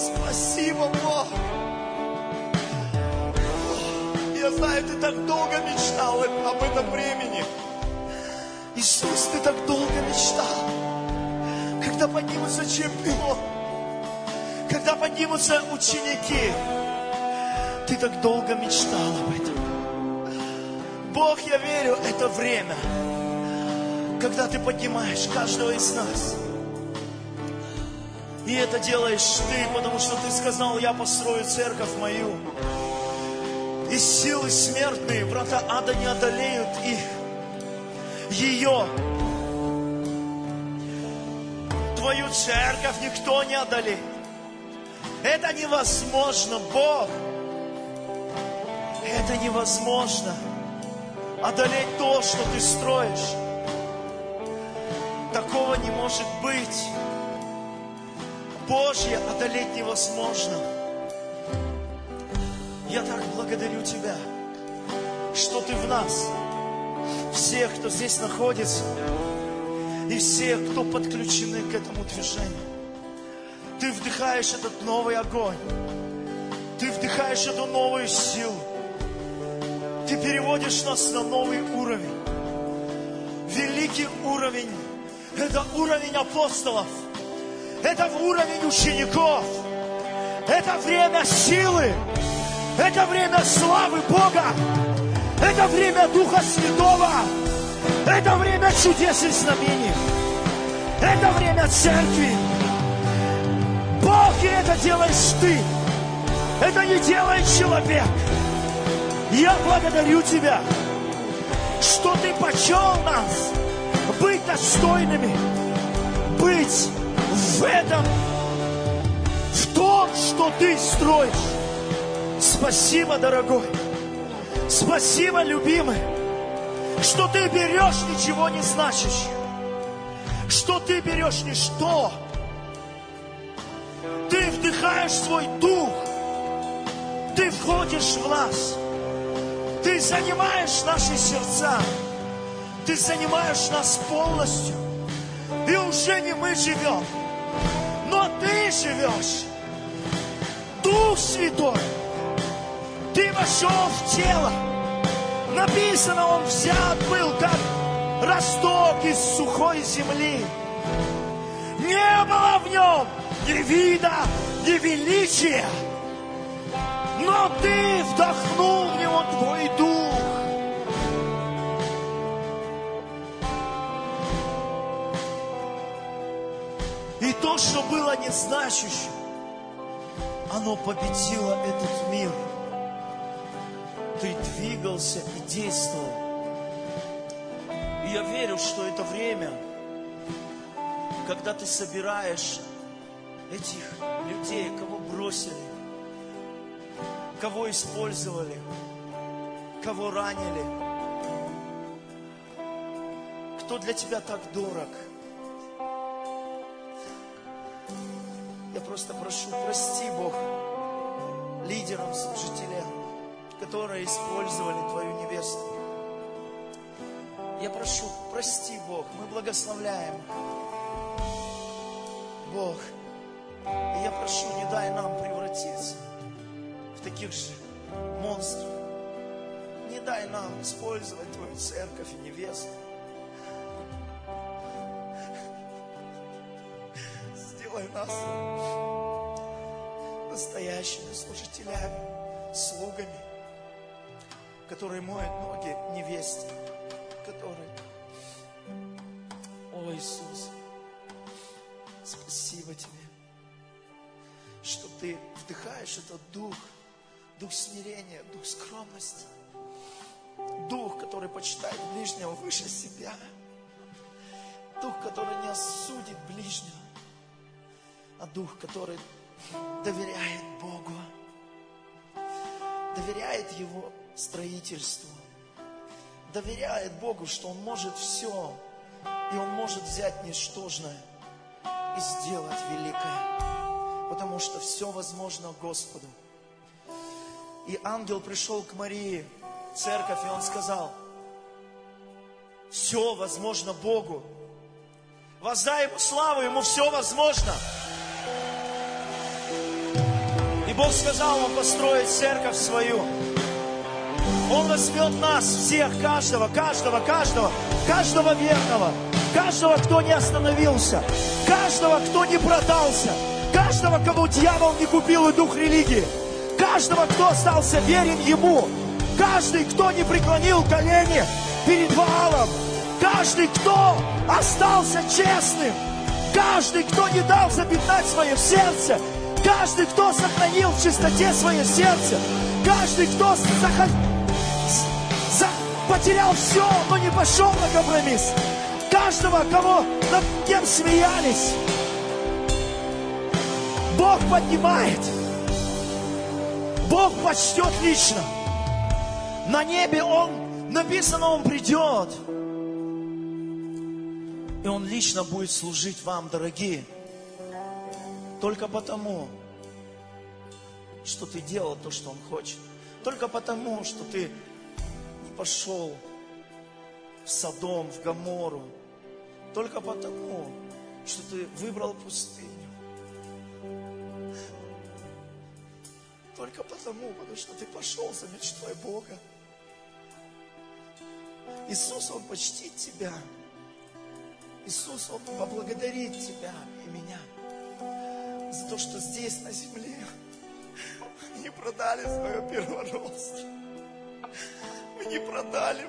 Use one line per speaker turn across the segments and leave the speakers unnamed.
Спасибо, Бог. Я знаю, ты так долго мечтал об этом времени. Иисус, ты так долго мечтал. Когда поднимутся чемпионы, когда поднимутся ученики, ты так долго мечтал об этом. Бог, я верю, это время, когда ты поднимаешь каждого из нас. И это делаешь ты, потому что ты сказал: я построю церковь мою. И силы смертные, врата ада не одолеют их. Ее, твою церковь никто не одолеет. Это невозможно, Бог. Это невозможно. Одолеть то, что ты строишь. Такого не может быть. Божье одолеть невозможно. Я так благодарю Тебя, что Ты в нас, всех, кто здесь находится, и всех, кто подключены к этому движению. Ты вдыхаешь этот новый огонь. Ты вдыхаешь эту новую силу. Ты переводишь нас на новый уровень. Великий уровень. Это уровень апостолов. Это уровень учеников. Это время силы. Это время славы Бога. Это время Духа Святого. Это время чудес и знамений. Это время церкви. Бог, и это делаешь Ты. Это не делает человек. Я благодарю Тебя, что Ты почел нас быть достойными, быть в этом, в том, что Ты строишь. Спасибо, дорогой. Спасибо, любимый, что Ты берешь ничего не значащее, что Ты берешь ничто. Ты вдыхаешь свой дух, Ты входишь в нас, Ты занимаешь наши сердца, Ты занимаешь нас полностью. И уже не мы живем, но Ты живешь. Дух Святой, Ты вошел в тело. Написано, Он взят был, как росток из сухой земли. Не было в Нем ни вида, ни величия. Но Ты вдохнул в Него Твой Дух. И то, что было незначащим, оно победило этот мир. Ты двигался и действовал. И я верю, что это время, когда Ты собираешь этих людей, кого бросили, кого использовали, кого ранили, кто для Тебя так дорог. Я просто прошу, прости, Бог, лидерам, служителям, которые использовали Твою невесту. Я прошу, прости, Бог, мы благословляем, Бог. И я прошу, не дай нам превратиться в таких же монстров. Не дай нам использовать Твою церковь и невесту. Сделай нас настоящими служителями, слугами, которые моют ноги невесте, которые... О, Иисус, спасибо Тебе, что Ты вдыхаешь этот дух, дух смирения, дух скромности, дух, который почитает ближнего выше себя, дух, который не осудит ближнего, а дух, который доверяет Богу, доверяет Его строительству, доверяет Богу, что Он может все, и Он может взять ничтожное и сделать великое, потому что все возможно Господу. И ангел пришел к Марии, в церковь, и он сказал: все возможно Богу. Воздай Ему славу, Ему все возможно. И Бог сказал вам построить церковь свою. Он возьмет нас всех, каждого верного, каждого, кто не остановился, каждого, кто не продался, каждого, кому дьявол не купил и дух религии, каждого, кто остался верен Ему, каждый, кто не преклонил колени перед Ваалом, каждый, кто остался честным, каждый, кто не дал запятнать свое сердце, каждый, кто сохранил в чистоте свое сердце, каждый, кто потерял все, но не пошел на компромисс, каждого, над кем смеялись, Бог поднимает, Бог почтет лично. На небе написано, Он придет. И Он лично будет служить вам, дорогие. Только потому, что ты делал то, что Он хочет. Только потому, что ты не пошел в Содом, в Гоморру. Только потому, что ты выбрал пустыню. Только потому что ты пошел за мечтой Бога. Иисус, Он почтит тебя. Иисус, Он поблагодарит тебя и меня за то, что здесь, на земле, мы не продали свое первородство. Мы не продали,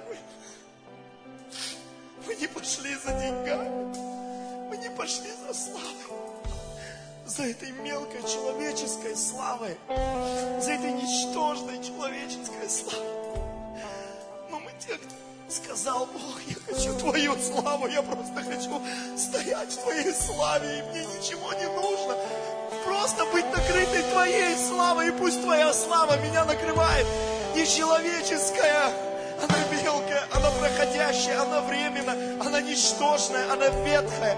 мы не пошли за деньгами, мы не пошли за славой, за этой мелкой человеческой славой, за этой ничтожной человеческой славой. Но мы те, кто сказал: Бог, я хочу Твою славу, я просто хочу стоять в Твоей славе, и мне ничего не нужно. Просто быть накрытой Твоей славой, и пусть Твоя слава меня накрывает. Не человеческая, она мелкая, она проходящая, она временная, она ничтожная, она ветхая,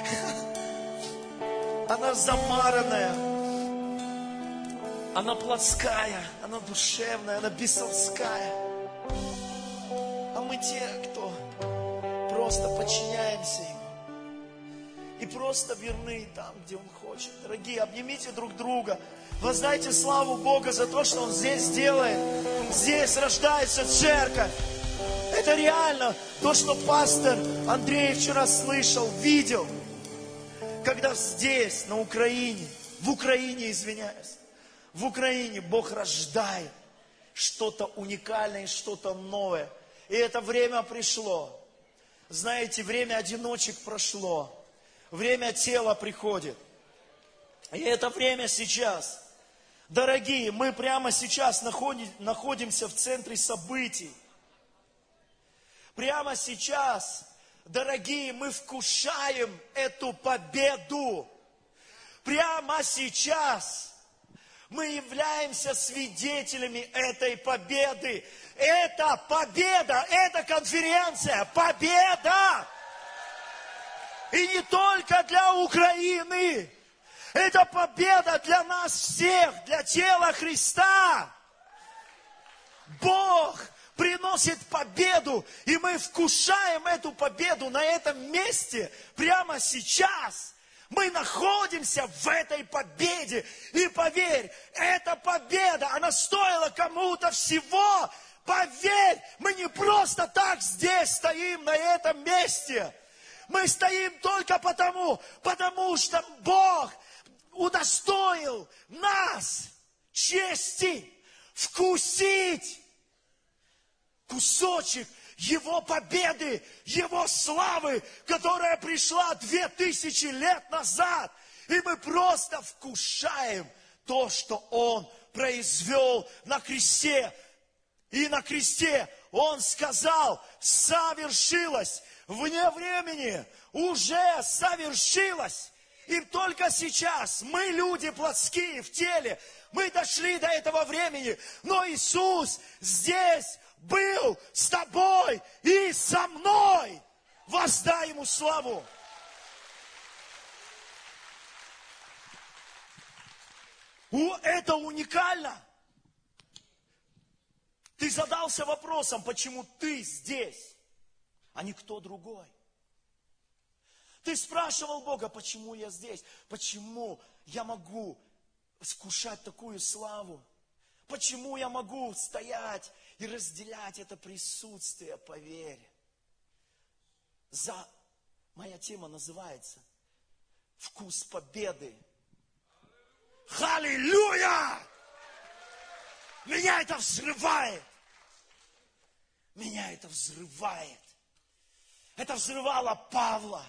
она замаранная, она плотская, она душевная, она бесовская. А мы те, кто просто подчиняемся Ему и просто верны там, где Он хочет. Дорогие, обнимите друг друга, воздайте славу Бога за то, что Он здесь делает. Здесь рождается церковь. Это реально то, что пастор Андрей вчера слышал, видел, когда здесь, на Украине, в Украине Бог рождает что-то уникальное, что-то новое. И это время пришло. Знаете, время одиночек прошло. Время тела приходит. И это время сейчас. Дорогие, мы прямо сейчас находимся в центре событий. Прямо сейчас, дорогие, мы вкушаем эту победу. Прямо сейчас мы являемся свидетелями этой победы. Это победа, это конференция, победа! И не только для Украины. Это победа для нас всех, для тела Христа. Бог приносит победу, и мы вкушаем эту победу на этом месте прямо сейчас. Мы находимся в этой победе. И поверь, эта победа, она стоила кому-то всего. Поверь, мы не просто так здесь стоим на этом месте. Мы стоим только потому что Бог удостоил нас чести вкусить кусочек Его победы, Его славы, которая пришла 2000 лет назад. И мы просто вкушаем то, что Он произвел на кресте. И на кресте Он сказал: совершилось. Вне времени уже совершилось. И только сейчас мы, люди плотские в теле, мы дошли до этого времени. Но Иисус здесь был с тобой и со мной. Воздай Ему славу. Это уникально. Ты задался вопросом, почему ты здесь, а не кто другой. Ты спрашивал Бога: почему я здесь? Почему я могу вкушать такую славу? Почему я могу стоять и разделять это присутствие по вере? Моя тема называется «Вкус победы». Аллилуйя! Меня это взрывает. Меня это взрывает. Это взрывало Павла.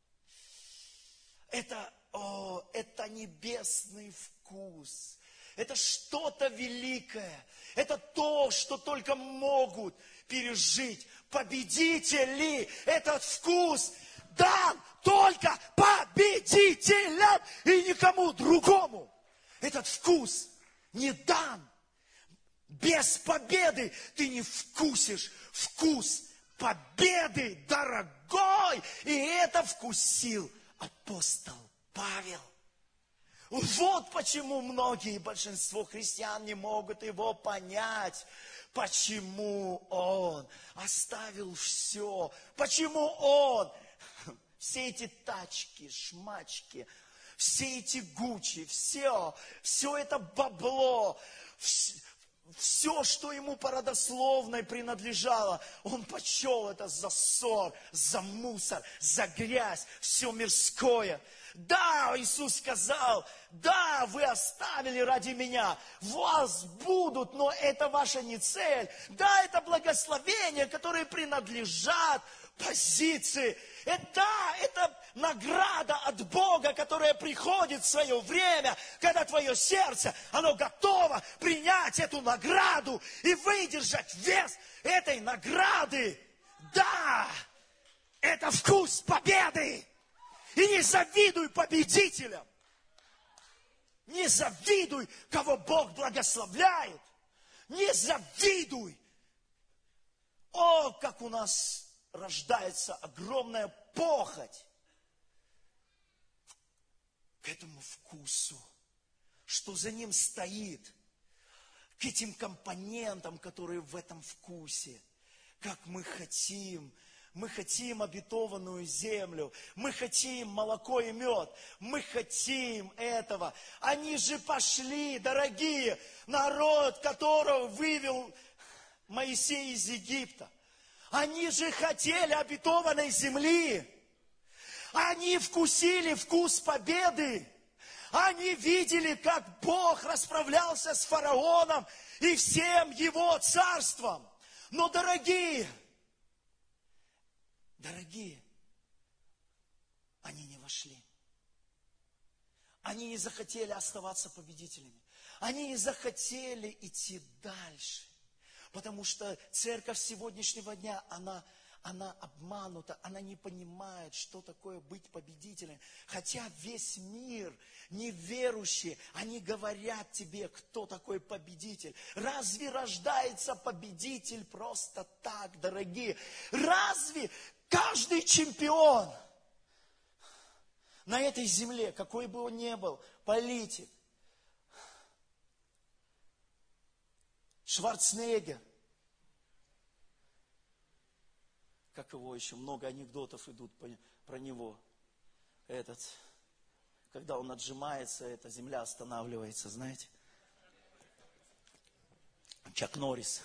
Это небесный вкус. Это что-то великое. Это то, что только могут пережить победители. Этот вкус дан только победителям и никому другому. Этот вкус не дан. Без победы ты не вкусишь вкус победы, дорогой. И это вкусил апостол Павел. Вот почему многие, большинство христиан не могут его понять. Почему он оставил все? Почему он все эти тачки, шмачки, все эти Гуччи, все это бабло, все, что ему по родословной принадлежало, он почел это за ссор, за мусор, за грязь, все мирское. Да, Иисус сказал, да, вы оставили ради меня, вас будут, но это ваша не цель. Да, это благословения, которые принадлежат позиции. Это награда от Бога, которая приходит в свое время, когда твое сердце, оно готово принять эту награду и выдержать вес этой награды. Да, это вкус победы. И не завидуй победителям. Не завидуй, кого Бог благословляет. Не завидуй. О, как у нас рождается огромная похоть к этому вкусу, что за ним стоит, к этим компонентам, которые в этом вкусе. Как мы хотим обетованную землю, мы хотим молоко и мед, мы хотим этого. Они же пошли, дорогие, народ, которого вывел Моисей из Египта. Они же хотели обетованной земли. Они вкусили вкус победы. Они видели, как Бог расправлялся с фараоном и всем его царством. Но, дорогие, они не вошли. Они не захотели оставаться победителями. Они не захотели идти дальше. Потому что церковь сегодняшнего дня, она обманута, она не понимает, что такое быть победителем. Хотя весь мир, неверующие, они говорят тебе, кто такой победитель. Разве рождается победитель просто так, дорогие? Разве каждый чемпион на этой земле, какой бы он ни был, политик, Шварценеггер, как его еще, много анекдотов идут про него. Когда он отжимается, эта земля останавливается, знаете. Чак Норрис.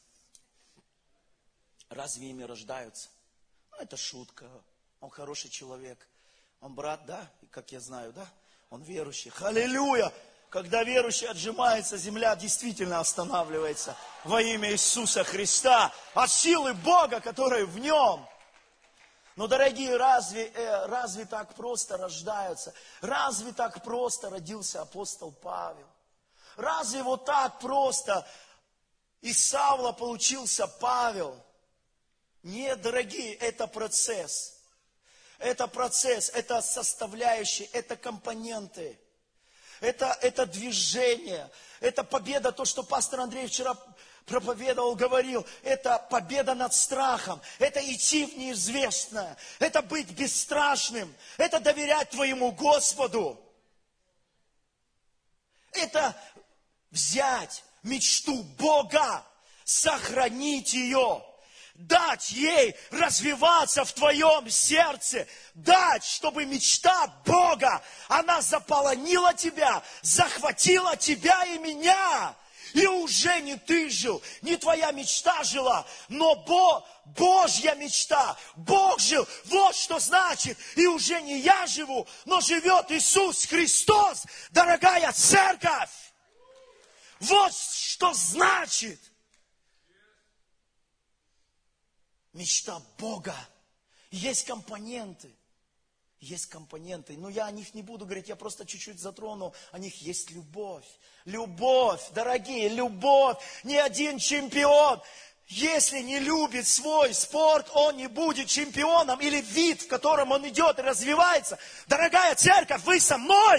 Разве ими рождаются? Это шутка. Он хороший человек. Он брат, да? И как я знаю, да? Он верующий. Аллилуйя! Когда верующий отжимается, земля действительно останавливается во имя Иисуса Христа от силы Бога, которая в нем. Но, дорогие, разве так просто рождаются? Разве так просто родился апостол Павел? Разве вот так просто из Савла получился Павел? Нет, дорогие, это процесс. Это процесс, это составляющие, это компоненты. Это движение, это победа, то, что пастор Андрей вчера проповедовал, говорил, это победа над страхом, это идти в неизвестное, это быть бесстрашным, это доверять твоему Господу. Это взять мечту Бога, сохранить ее, дать ей развиваться в твоем сердце, дать, чтобы мечта Бога, Она заполонила тебя, захватила тебя и меня. И уже не ты жил, не твоя мечта жила, но Божья мечта. Бог жил. Вот что значит. И уже не я живу, но живет Иисус Христос, дорогая церковь. Вот что значит мечта Бога. Есть компоненты. Есть компоненты, но я о них не буду говорить, я просто чуть-чуть затрону. О них есть любовь. Любовь, дорогие, любовь. Ни один чемпион, если не любит свой спорт, он не будет чемпионом. Или вид, в котором он идет и развивается. Дорогая церковь, вы со мной?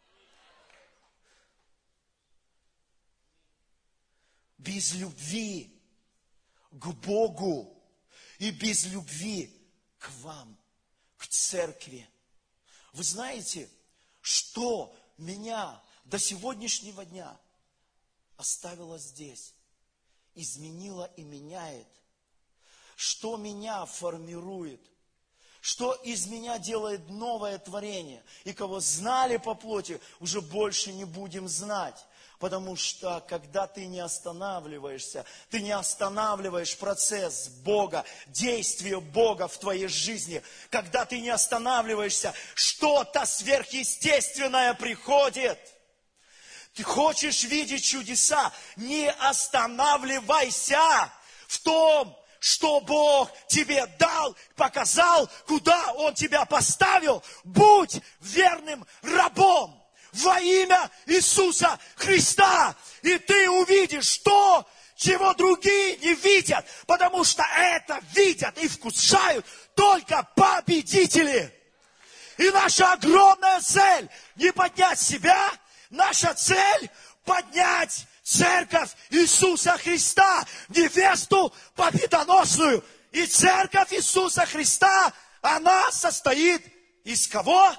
Без любви к Богу и без любви к вам, к церкви. Вы знаете, что меня до сегодняшнего дня оставило здесь, изменило и меняет, что меня формирует, что из меня делает новое творение. И кого знали по плоти, уже больше не будем знать. Потому что, когда ты не останавливаешься, ты не останавливаешь процесс Бога, действие Бога в твоей жизни. Когда ты не останавливаешься, что-то сверхъестественное приходит. Ты хочешь видеть чудеса, не останавливайся в том, что Бог тебе дал, показал, куда Он тебя поставил. Будь верным рабом. Во имя Иисуса Христа. И ты увидишь то, чего другие не видят. Потому что это видят и вкушают только победители. И наша огромная цель не поднять себя. Наша цель поднять церковь Иисуса Христа. Невесту победоносную. И церковь Иисуса Христа, она состоит из кого?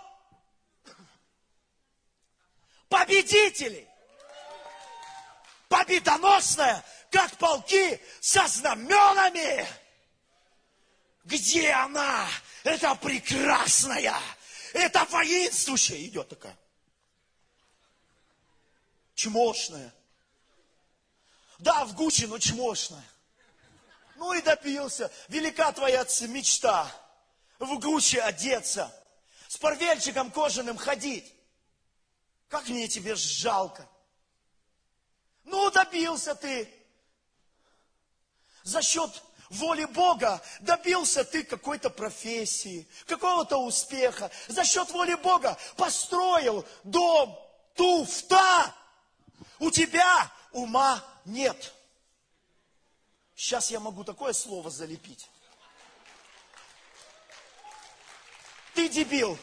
Победители. Победоносная, как полки со знаменами. Где она? Это прекрасная. Это воинствующая. Идет такая. Чмошная. Да, в Гуччи, но чмошная. Ну и добился. Велика твоя мечта. В Гуччи одеться. С парвельчиком кожаным ходить. Как мне тебе жалко. Ну, добился ты. За счет воли Бога добился ты какой-то профессии, какого-то успеха. За счет воли Бога построил дом, туфта. У тебя ума нет. Сейчас я могу такое слово залепить. Ты дебил.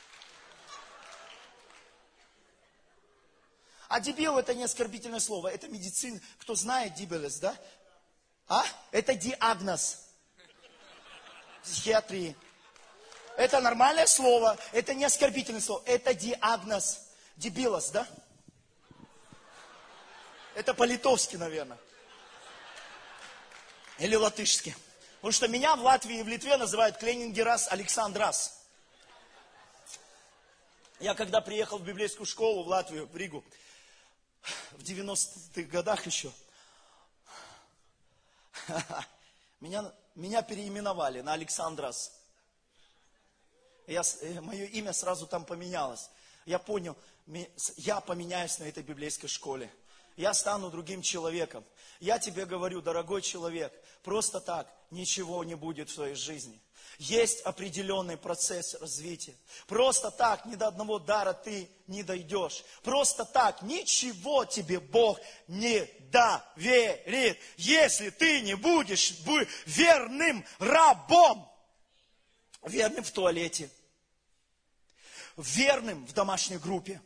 А дебил это не оскорбительное слово, это медицина. Кто знает дебилес, да? А? Это диагноз. Психиатрии. Это нормальное слово, это не оскорбительное слово, это диагноз. Дебилос, да? Это по-литовски, наверное. Или латышски. Потому что меня в Латвии и в Литве называют Кленингерас Александрас. Я когда приехал в библейскую школу в Латвию, в Ригу, в 90-х годах еще, меня переименовали на Александрас. Мое имя сразу там поменялось. Я понял, я поменяюсь на этой библейской школе. Я стану другим человеком. Я тебе говорю, дорогой человек, просто так ничего не будет в твоей жизни. Есть определенный процесс развития. Просто так ни до одного дара ты не дойдешь. Просто так ничего тебе Бог не доверит, если ты не будешь верным рабом. Верным в туалете. Верным в домашней группе.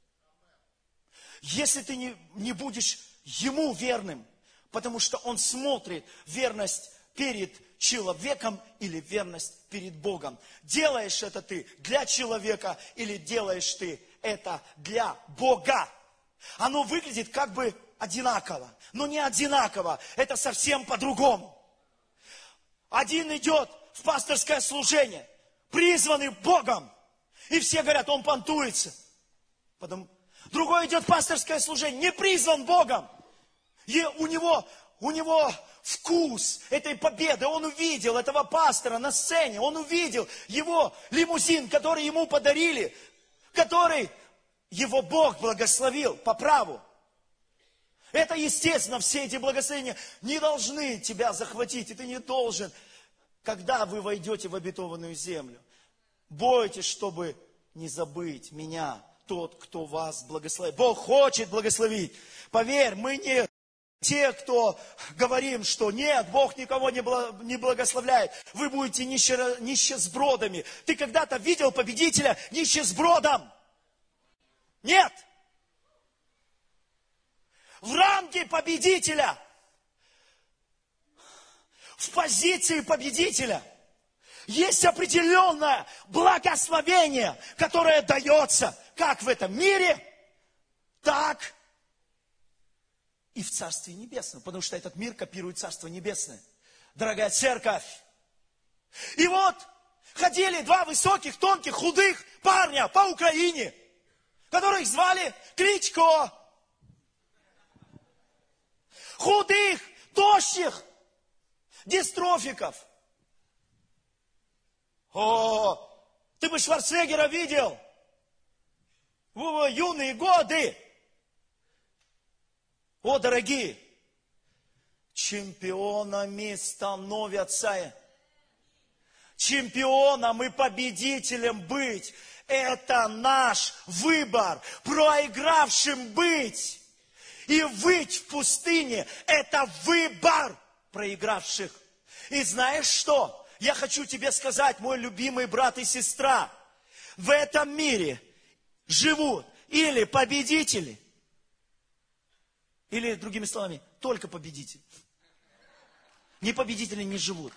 Если ты не будешь Ему верным, потому что Он смотрит верность перед человеком или верность перед Богом. Делаешь это ты для человека или делаешь ты это для Бога. Оно выглядит как бы одинаково, но не одинаково. Это совсем по-другому. Один идет в пасторское служение, призванный Богом. И все говорят, он понтуется. Другой идет в пасторское служение, не призван Богом. И у него вкус этой победы. Он увидел этого пастора на сцене. Он увидел его лимузин, который ему подарили, который его Бог благословил по праву. Это естественно, все эти благословения не должны тебя захватить. И ты не должен, когда вы войдете в обетованную землю, бойтесь, чтобы не забыть меня, тот, кто вас благословит. Бог хочет благословить. Поверь, мы не те, кто говорим, что нет, Бог никого не благословляет. Вы будете нищесбродами. Ты когда-то видел победителя нищесбродом? Нет. В ранге победителя, в позиции победителя есть определенное благословение, которое дается как в этом мире, так и в Царстве Небесном, потому что этот мир копирует Царство Небесное. Дорогая церковь. И вот ходили два высоких, тонких, худых парня по Украине, которых звали Кличко. Худых, тощих, дистрофиков. О, ты бы Шварценеггера видел в юные годы. О, дорогие, чемпионами становятся. Чемпионом и победителем быть – это наш выбор. Проигравшим быть и выть в пустыне – это выбор проигравших. И знаешь что? Я хочу тебе сказать, мой любимый брат и сестра, в этом мире живут или победители, или, другими словами, только победители. Не победители не живут.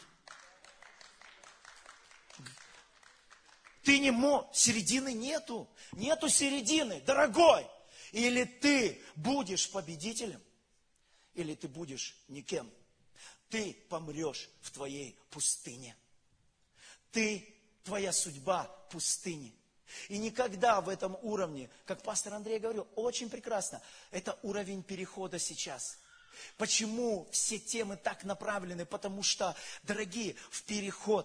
Ты не можешь, середины нету. Нету середины, дорогой. Или ты будешь победителем, или ты будешь никем. Ты помрешь в твоей пустыне. Твоя судьба в пустыне. И никогда в этом уровне, как пастор Андрей говорил, очень прекрасно, это уровень перехода сейчас. Почему все темы так направлены? Потому что, дорогие, в переход.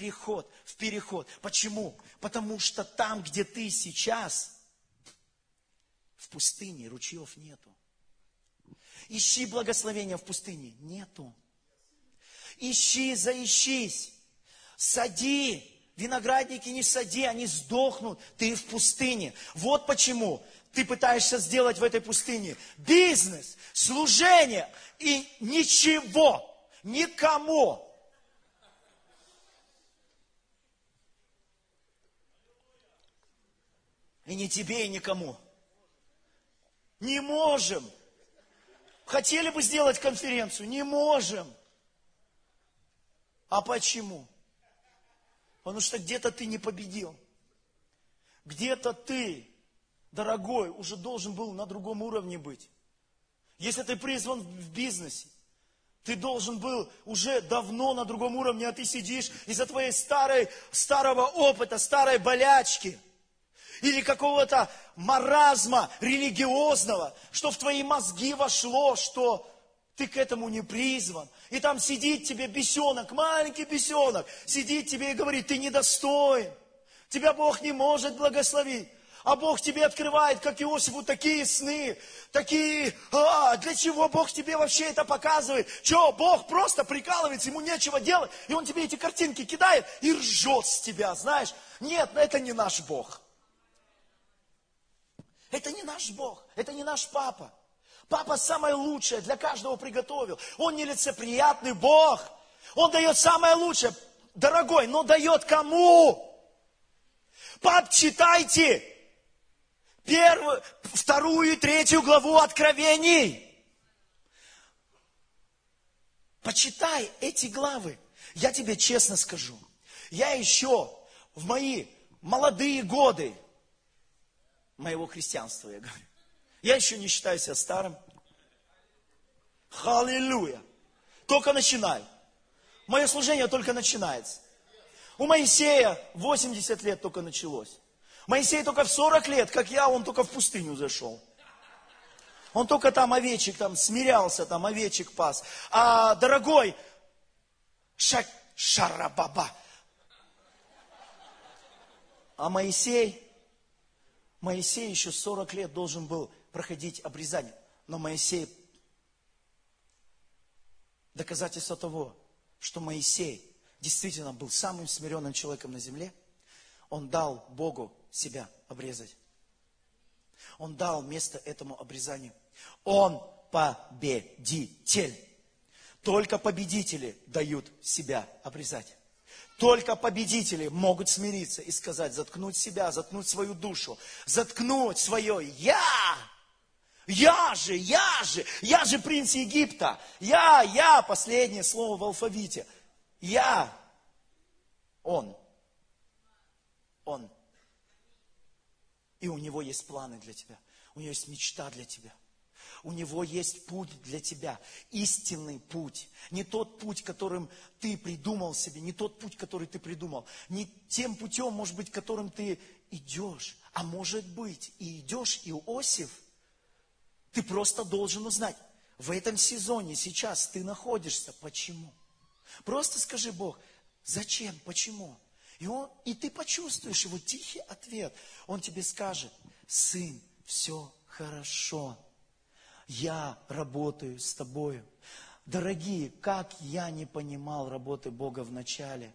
Почему? Потому что там, где ты сейчас, в пустыне ручьев нету. Ищи благословения в пустыне. Нету. Ищи, заищись. Сади. Виноградники не сади, они сдохнут. Ты в пустыне. Вот почему ты пытаешься сделать в этой пустыне бизнес, служение и ничего, никому. И ни тебе, и никому. Не можем. Хотели бы сделать конференцию? Не можем. А почему? Потому что где-то ты не победил. Где-то ты, дорогой, уже должен был на другом уровне быть. Если ты призван в бизнесе, ты должен был уже давно на другом уровне, а ты сидишь из-за твоей старого опыта, старой болячки или какого-то маразма религиозного, что в твои мозги вошло, что ты к этому не призван. И там сидит тебе бесенок, маленький бесенок, сидит тебе и говорит, ты недостоин. Тебя Бог не может благословить. А Бог тебе открывает, как Иосифу, такие сны, для чего Бог тебе вообще это показывает? Что, Бог просто прикалывается, ему нечего делать, и Он тебе эти картинки кидает и ржет с тебя, знаешь? Нет, это не наш Бог. Это не наш Бог, это не наш Папа. Папа самое лучшее для каждого приготовил. Он нелицеприятный Бог. Он дает самое лучшее. Дорогой, но дает кому? Пап, читайте 1, 2 и 3 главу Откровений. Почитай эти главы. Я тебе честно скажу. Я еще в мои молодые годы моего христианства, я говорю, я еще не считаю себя старым. Аллилуйя. Только начинаю. Мое служение только начинается. У Моисея 80 лет только началось. Моисей только в 40 лет, как я, он только в пустыню зашел. Он только там овечек, там смирялся, там овечек пас. А дорогой, шарабаба. А Моисей еще 40 лет должен был проходить обрезание. Но Моисей, доказательство того, что Моисей действительно был самым смиренным человеком на земле, он дал Богу себя обрезать. Он дал место этому обрезанию. Он победитель. Только победители дают себя обрезать. Только победители могут смириться и сказать, заткнуть себя, заткнуть свою душу, заткнуть свое «я». Я же принц Египта. Я, последнее слово в алфавите. Я, он. И у него есть планы для тебя. У него есть мечта для тебя. У него есть путь для тебя. Истинный путь. Не тот путь, которым ты придумал себе. Не тот путь, который ты придумал. Не тем путем, может быть, которым ты идешь. А может быть, и идешь, и Иосиф. Ты просто должен узнать. В этом сезоне сейчас ты находишься. Почему? Просто скажи, Бог, зачем, почему? И ты почувствуешь его тихий ответ. Он тебе скажет, сын, все хорошо. Я работаю с тобою. Дорогие, как я не понимал работы Бога в начале.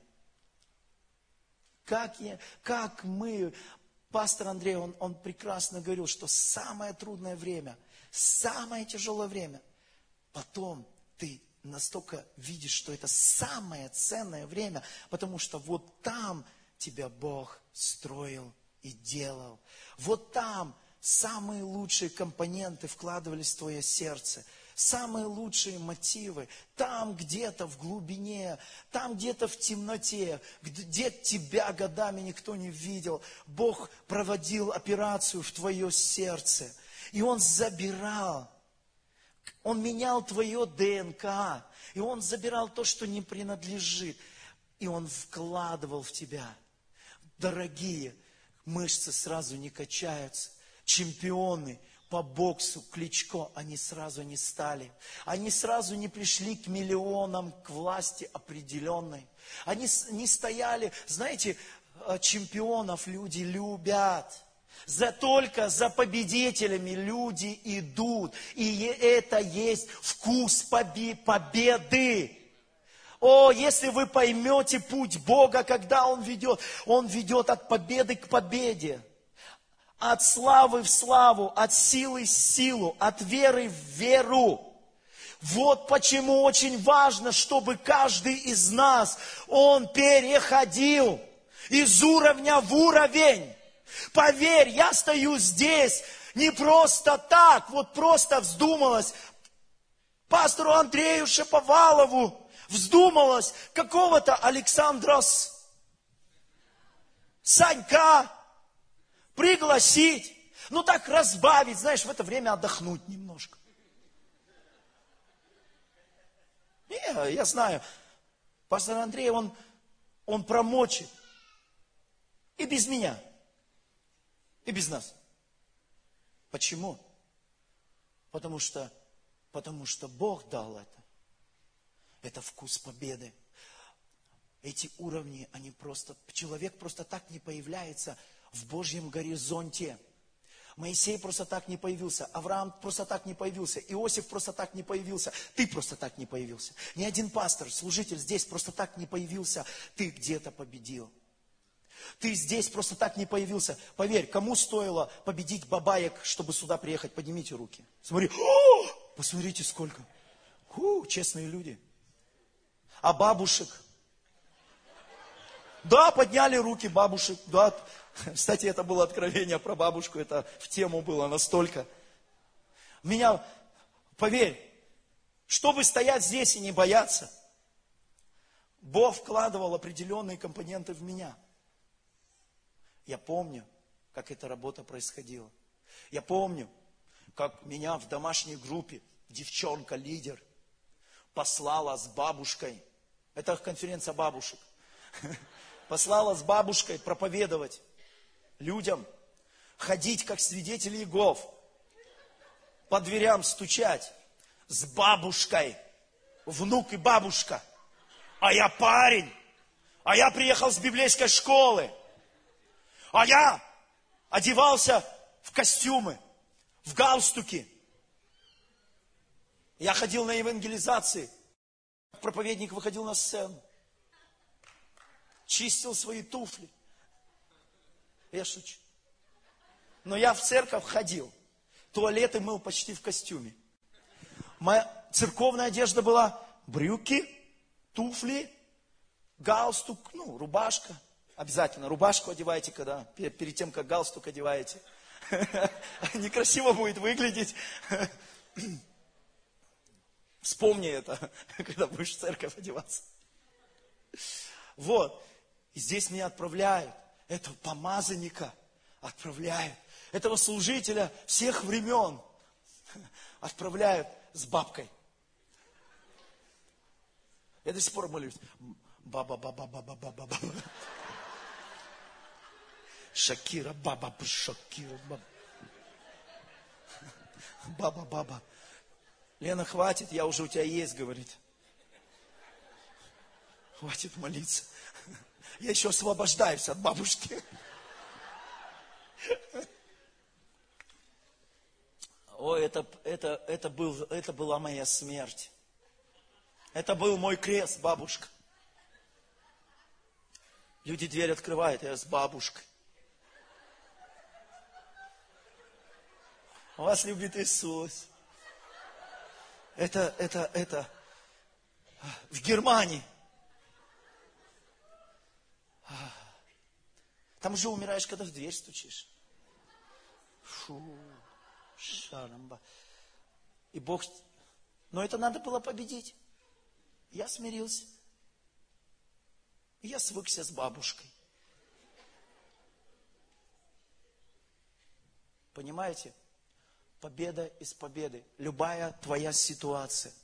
Как мы, пастор Андрей, он прекрасно говорил, что самое трудное время, самое тяжелое время, потом ты настолько видишь, что это самое ценное время, потому что вот там тебя Бог строил и делал. Вот там самые лучшие компоненты вкладывались в твое сердце. Самые лучшие мотивы. Там где-то в глубине, там где-то в темноте, где тебя годами никто не видел. Бог проводил операцию в твое сердце. И Он забирал. Он менял твое ДНК. И Он забирал то, что не принадлежит. И Он вкладывал в тебя. Дорогие, мышцы сразу не качаются. Чемпионы по боксу, Кличко, они сразу не стали. Они сразу не пришли к миллионам, к власти определенной. Они не стояли, знаете, чемпионов люди любят. Только за победителями люди идут. И это есть вкус победы. О, если вы поймете путь Бога, когда Он ведет от победы к победе. От славы в славу, от силы в силу, от веры в веру. Вот почему очень важно, чтобы каждый из нас, он переходил из уровня в уровень. Поверь, я стою здесь не просто так, вот просто вздумалось пастору Андрею Шаповалову, вздумалось какого-то Александра Санька пригласить, ну так разбавить, знаешь, в это время отдохнуть немножко. Я знаю, пастор Андрей, он промочит и без меня. И без нас. Почему? Потому что Бог дал это. Это вкус победы. Эти уровни, человек просто так не появляется в Божьем горизонте. Моисей просто так не появился, Авраам просто так не появился, Иосиф просто так не появился, ты просто так не появился. Ни один пастор, служитель здесь просто так не появился, ты где-то победил. Ты здесь просто так не появился. Поверь, кому стоило победить бабаек, чтобы сюда приехать? Поднимите руки. Смотри, посмотрите сколько. Честные люди. А бабушек? Да, подняли руки бабушек. Да. Кстати, это было откровение про бабушку. Это в тему было настолько. Поверь, чтобы стоять здесь и не бояться, Бог вкладывал определенные компоненты в меня. Я помню, как эта работа происходила. Я помню, как меня в домашней группе девчонка-лидер послала с бабушкой. Это конференция бабушек. Послала с бабушкой проповедовать людям ходить как свидетели Иегов, по дверям стучать с бабушкой, внук и бабушка. А я парень, а я приехал с библейской школы, а я одевался в костюмы, в галстуки. Я ходил на евангелизации, проповедник выходил на сцену, чистил свои туфли. Я шучу. Но я в церковь ходил, туалеты мыл почти в костюме. Моя церковная одежда была брюки, туфли, галстук, рубашка. Обязательно рубашку одевайте, когда перед тем, как галстук одеваете. Некрасиво будет выглядеть. Вспомни это, когда будешь в церковь одеваться. Вот. И здесь меня отправляют. Этого помазанника отправляют. Этого служителя всех времен отправляют с бабкой. Я до сих пор молюсь. Баба. Шакира, баба, Шакира, баба. Баба. Лена, хватит, я уже у тебя есть, говорит. Хватит молиться. Я еще освобождаюсь от бабушки. Ой, это была моя смерть. Это был мой крест, бабушка. Люди дверь открывают, я с бабушкой. Вас любит Иисус. Это в Германии. Там уже умираешь, когда в дверь стучишь. Фу, шарамба. И Бог... Но это надо было победить. Я смирился. И я свыкся с бабушкой. Понимаете? Победа из победы. Любая твоя ситуация,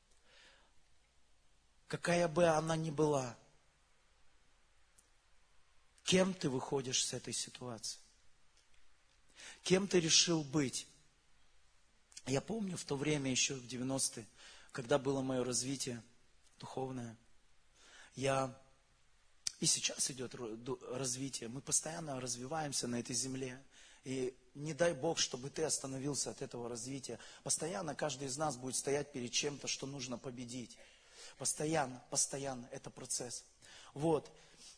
какая бы она ни была, кем ты выходишь с этой ситуации? Кем ты решил быть? Я помню в то время, еще в 90-е, когда было мое развитие духовное, и сейчас идет развитие, мы постоянно развиваемся на этой земле. И не дай Бог, чтобы ты остановился от этого развития. Постоянно каждый из нас будет стоять перед чем-то, что нужно победить. Постоянно, это процесс. Вот.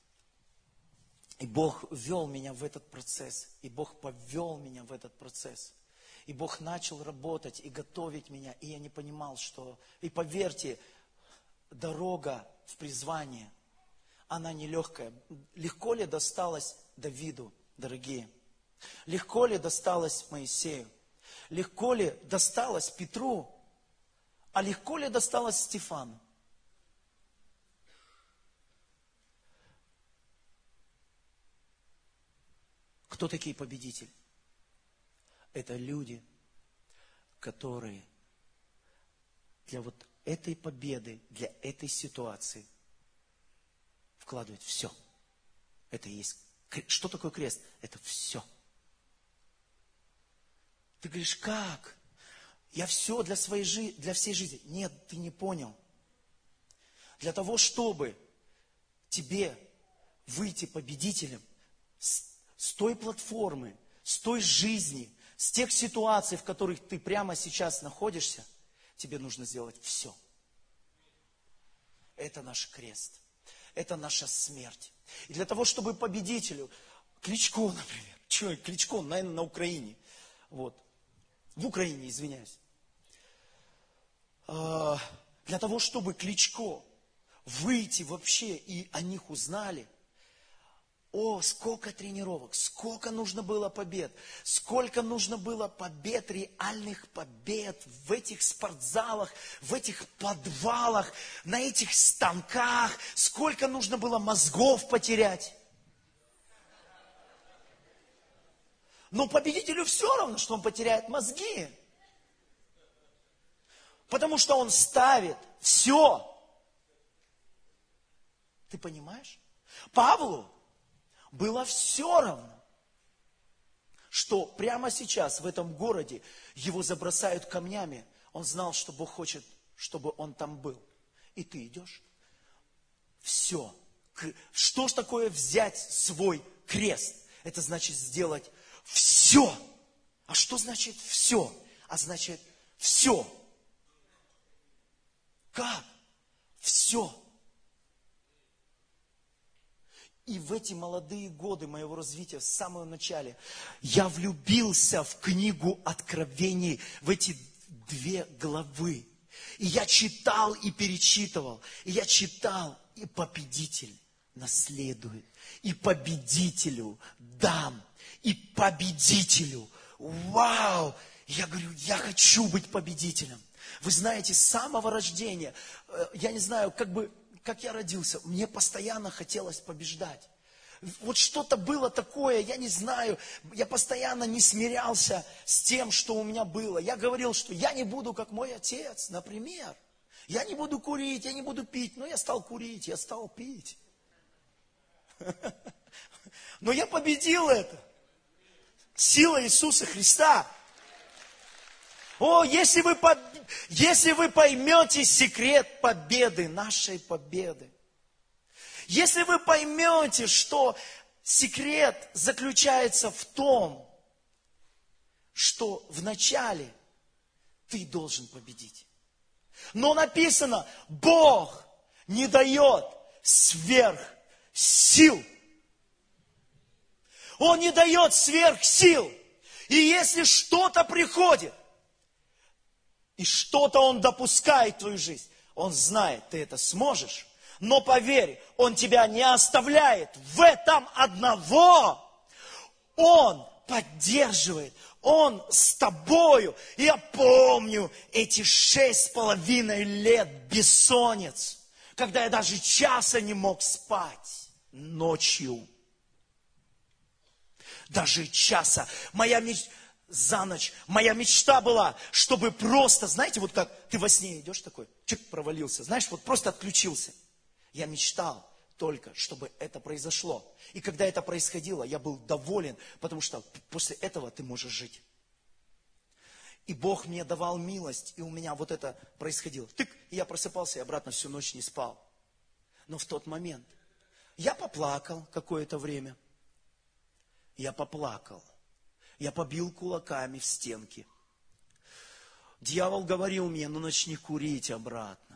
И Бог ввел меня в этот процесс. И Бог повел меня в этот процесс. И Бог начал работать и готовить меня. И я не понимал, что... И поверьте, дорога в призвание, она нелегкая. Легко ли досталось Давиду, дорогие? Легко ли досталось Моисею? Легко ли досталось Петру? А легко ли досталось Стефану? Кто такие победители? Это люди, которые для вот этой победы, для этой ситуации вкладывают все. Это и есть. Что такое крест? Это все. Ты говоришь, как? Я все для всей жизни. Нет, ты не понял. Для того, чтобы тебе выйти победителем с той платформы, с той жизни, с тех ситуаций, в которых ты прямо сейчас находишься, тебе нужно сделать все. Это наш крест. Это наша смерть. И для того, чтобы победителю, Кличко, например. Кличко, наверное, на Украине. Вот. В Украине, извиняюсь. Для того, чтобы Кличко выйти вообще и о них узнали, сколько тренировок, сколько нужно было побед, сколько нужно было побед, реальных побед в этих спортзалах, в этих подвалах, на этих станках, сколько нужно было мозгов потерять. Но победителю все равно, что он потеряет мозги. Потому что он ставит все. Ты понимаешь? Павлу было все равно. что прямо сейчас в этом городе его забросают камнями. Он знал, что Бог хочет, чтобы он там был. И ты идешь. Все. Что ж такое взять свой крест? Это значит сделать все. А что значит все? А значит все. Как? Все. И в эти молодые годы моего развития, в самом начале, я влюбился в книгу Откровений, в эти 2 главы. И я читал и перечитывал. И я читал, и победитель наследует. И победителю дам. И победителю. Вау! Я говорю, я хочу быть победителем. Вы знаете, с самого рождения, я не знаю, как я родился, мне постоянно хотелось побеждать. Вот что-то было такое, я не знаю, я постоянно не смирялся с тем, что у меня было. Я говорил, что я не буду как мой отец, например. Я не буду курить, я не буду пить. Но я стал курить, я стал пить. Но я победил это. Сила Иисуса Христа. О, если вы поймете секрет победы, нашей победы, если вы поймете, что секрет заключается в том, что вначале ты должен победить. Но написано, Бог не дает сверх сил. Он не дает сверх сил. И если что-то приходит, и что-то Он допускает в твою жизнь, Он знает, ты это сможешь. Но поверь, Он тебя не оставляет в этом одного. Он поддерживает, Он с тобою. И я помню эти 6,5 лет бессонниц, когда я даже часа не мог спать ночью. Даже часа. За ночь. Моя мечта была, чтобы просто, знаете, вот как ты во сне идешь такой, чик, провалился, знаешь, вот просто отключился. Я мечтал только, чтобы это произошло. И когда это происходило, я был доволен, потому что после этого ты можешь жить. И Бог мне давал милость, и у меня вот это происходило. Тык, и я просыпался, и обратно всю ночь не спал. Но в тот момент я поплакал какое-то время. Я поплакал. Я побил кулаками в стенки. Дьявол говорил мне, начни курить обратно.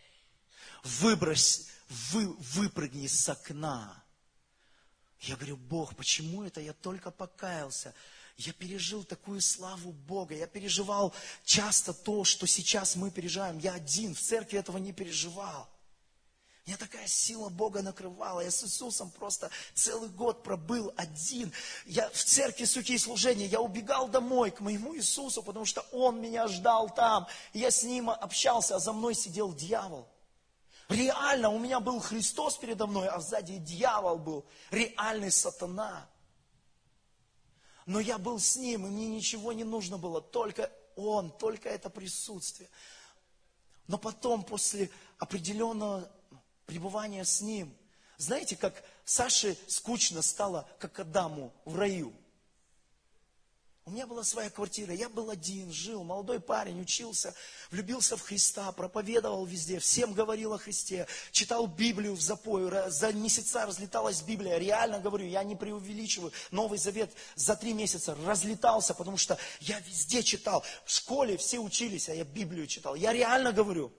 Выпрыгни с окна. Я говорю, Бог, почему это я только покаялся? Я пережил такую славу Бога. Я переживал часто то, что сейчас мы переживаем. Я один, в церкви этого не переживал. Меня такая сила Бога накрывала. Я с Иисусом просто целый год пробыл один. Я в церкви сухие служения, я убегал домой к моему Иисусу, потому что Он меня ждал там. И я с Ним общался, а за мной сидел дьявол. Реально, у меня был Христос передо мной, а сзади дьявол был. Реальный сатана. Но я был с Ним, и мне ничего не нужно было. Только Он, только это присутствие. Но потом, после определенного пребывания с Ним, знаете, как Саше скучно стало, как Адаму в раю. У меня была своя квартира, я был один, жил, молодой парень, учился, влюбился в Христа, проповедовал везде, всем говорил о Христе, читал Библию в запой, за месяца разлеталась Библия, реально говорю, я не преувеличиваю, Новый Завет за 3 месяца разлетался, потому что я везде читал, в школе все учились, а я Библию читал, я реально говорю,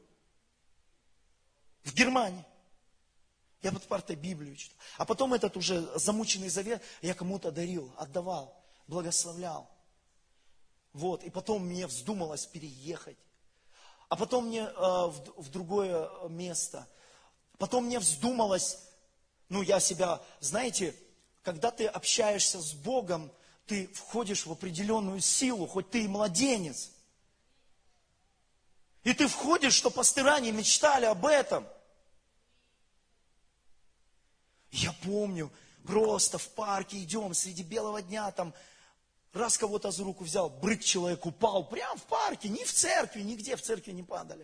в Германии. Я под партой Библию читал. А потом этот уже замученный завет я кому-то дарил, отдавал, благословлял. Вот, и потом мне вздумалось переехать. А потом мне в другое место. Потом мне вздумалось, я себя, знаете, когда ты общаешься с Богом, ты входишь в определенную силу, хоть ты и младенец. И ты входишь, что пастыра не мечтали об этом. Я помню, просто в парке идем, среди белого дня, там, раз кого-то за руку взял, брык, человек упал, прямо в парке, не в церкви, нигде в церкви не падали.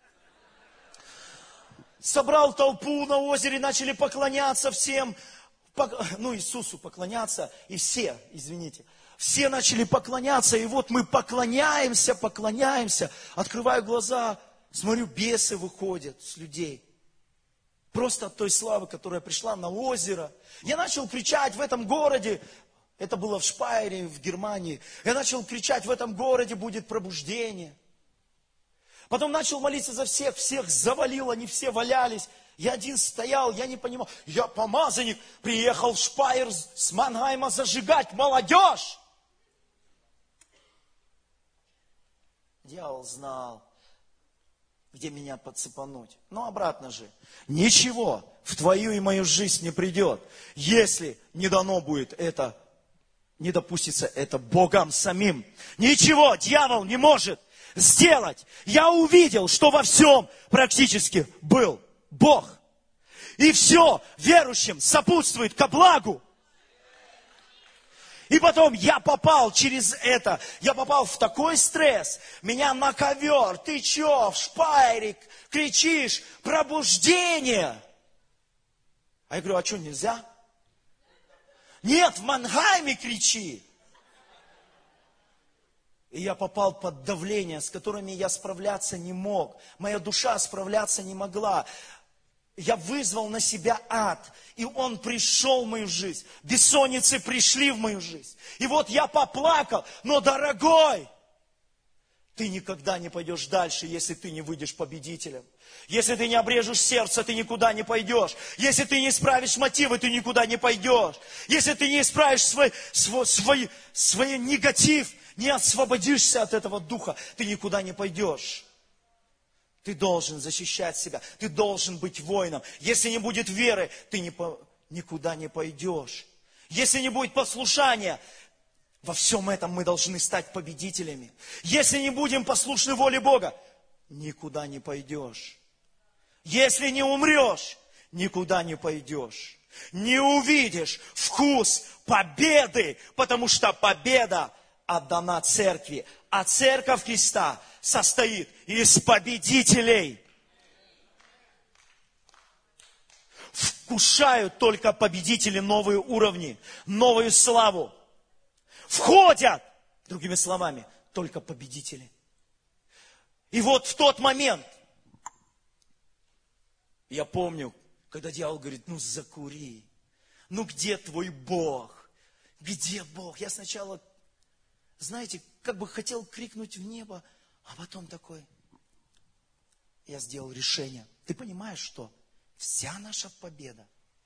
Собрал толпу на озере, начали поклоняться всем, Иисусу поклоняться, и все, все начали поклоняться, и вот мы поклоняемся, открываю глаза, смотрю, бесы выходят с людей. Просто от той славы, которая пришла на озеро. Я начал кричать в этом городе, это было в Шпайере, в Германии. Я начал кричать, в этом городе будет пробуждение. Потом начал молиться за всех, всех завалил, они все валялись. Я один стоял, я не понимал. Я помазанник, приехал в Шпайер с Мангайма зажигать молодежь. Дьявол знал, где меня подцепануть. Но обратно же, ничего в твою и мою жизнь не придет, если не дано будет это, не допустится это Богом самим. Ничего дьявол не может сделать. Я увидел, что во всем практически был Бог. И все верующим сопутствует ко благу. И потом я попал через это, я попал в такой стресс, меня на ковер, ты че, в Шпайере кричишь, пробуждение. А я говорю, а что, нельзя? Нет, в Мангайме кричи. И я попал под давление, с которыми я справляться не мог. Моя душа справляться не могла. Я вызвал на себя ад, и он пришел в мою жизнь. Бессонницы пришли в мою жизнь. И вот я поплакал, но, дорогой, ты никогда не пойдешь дальше, если ты не выйдешь победителем. Если ты не обрежешь сердце, ты никуда не пойдешь. Если ты не исправишь мотивы, ты никуда не пойдешь. Если ты не исправишь свой негатив, не освободишься от этого духа, ты никуда не пойдешь. Ты должен защищать себя, ты должен быть воином. Если не будет веры, ты никуда не пойдешь. Если не будет послушания, во всем этом мы должны стать победителями. Если не будем послушны воле Бога, никуда не пойдешь. Если не умрешь, никуда не пойдешь. Не увидишь вкус победы, потому что победа отдана церкви, а церковь Христа состоит из победителей. Вкушают только победители новые уровни, новую славу. Входят, другими словами, только победители. И вот в тот момент, я помню, когда дьявол говорит, закури, где твой Бог? Где Бог? Я сначала, знаете, как бы хотел крикнуть в небо, а потом такой, я сделал решение. Ты понимаешь, что вся наша победа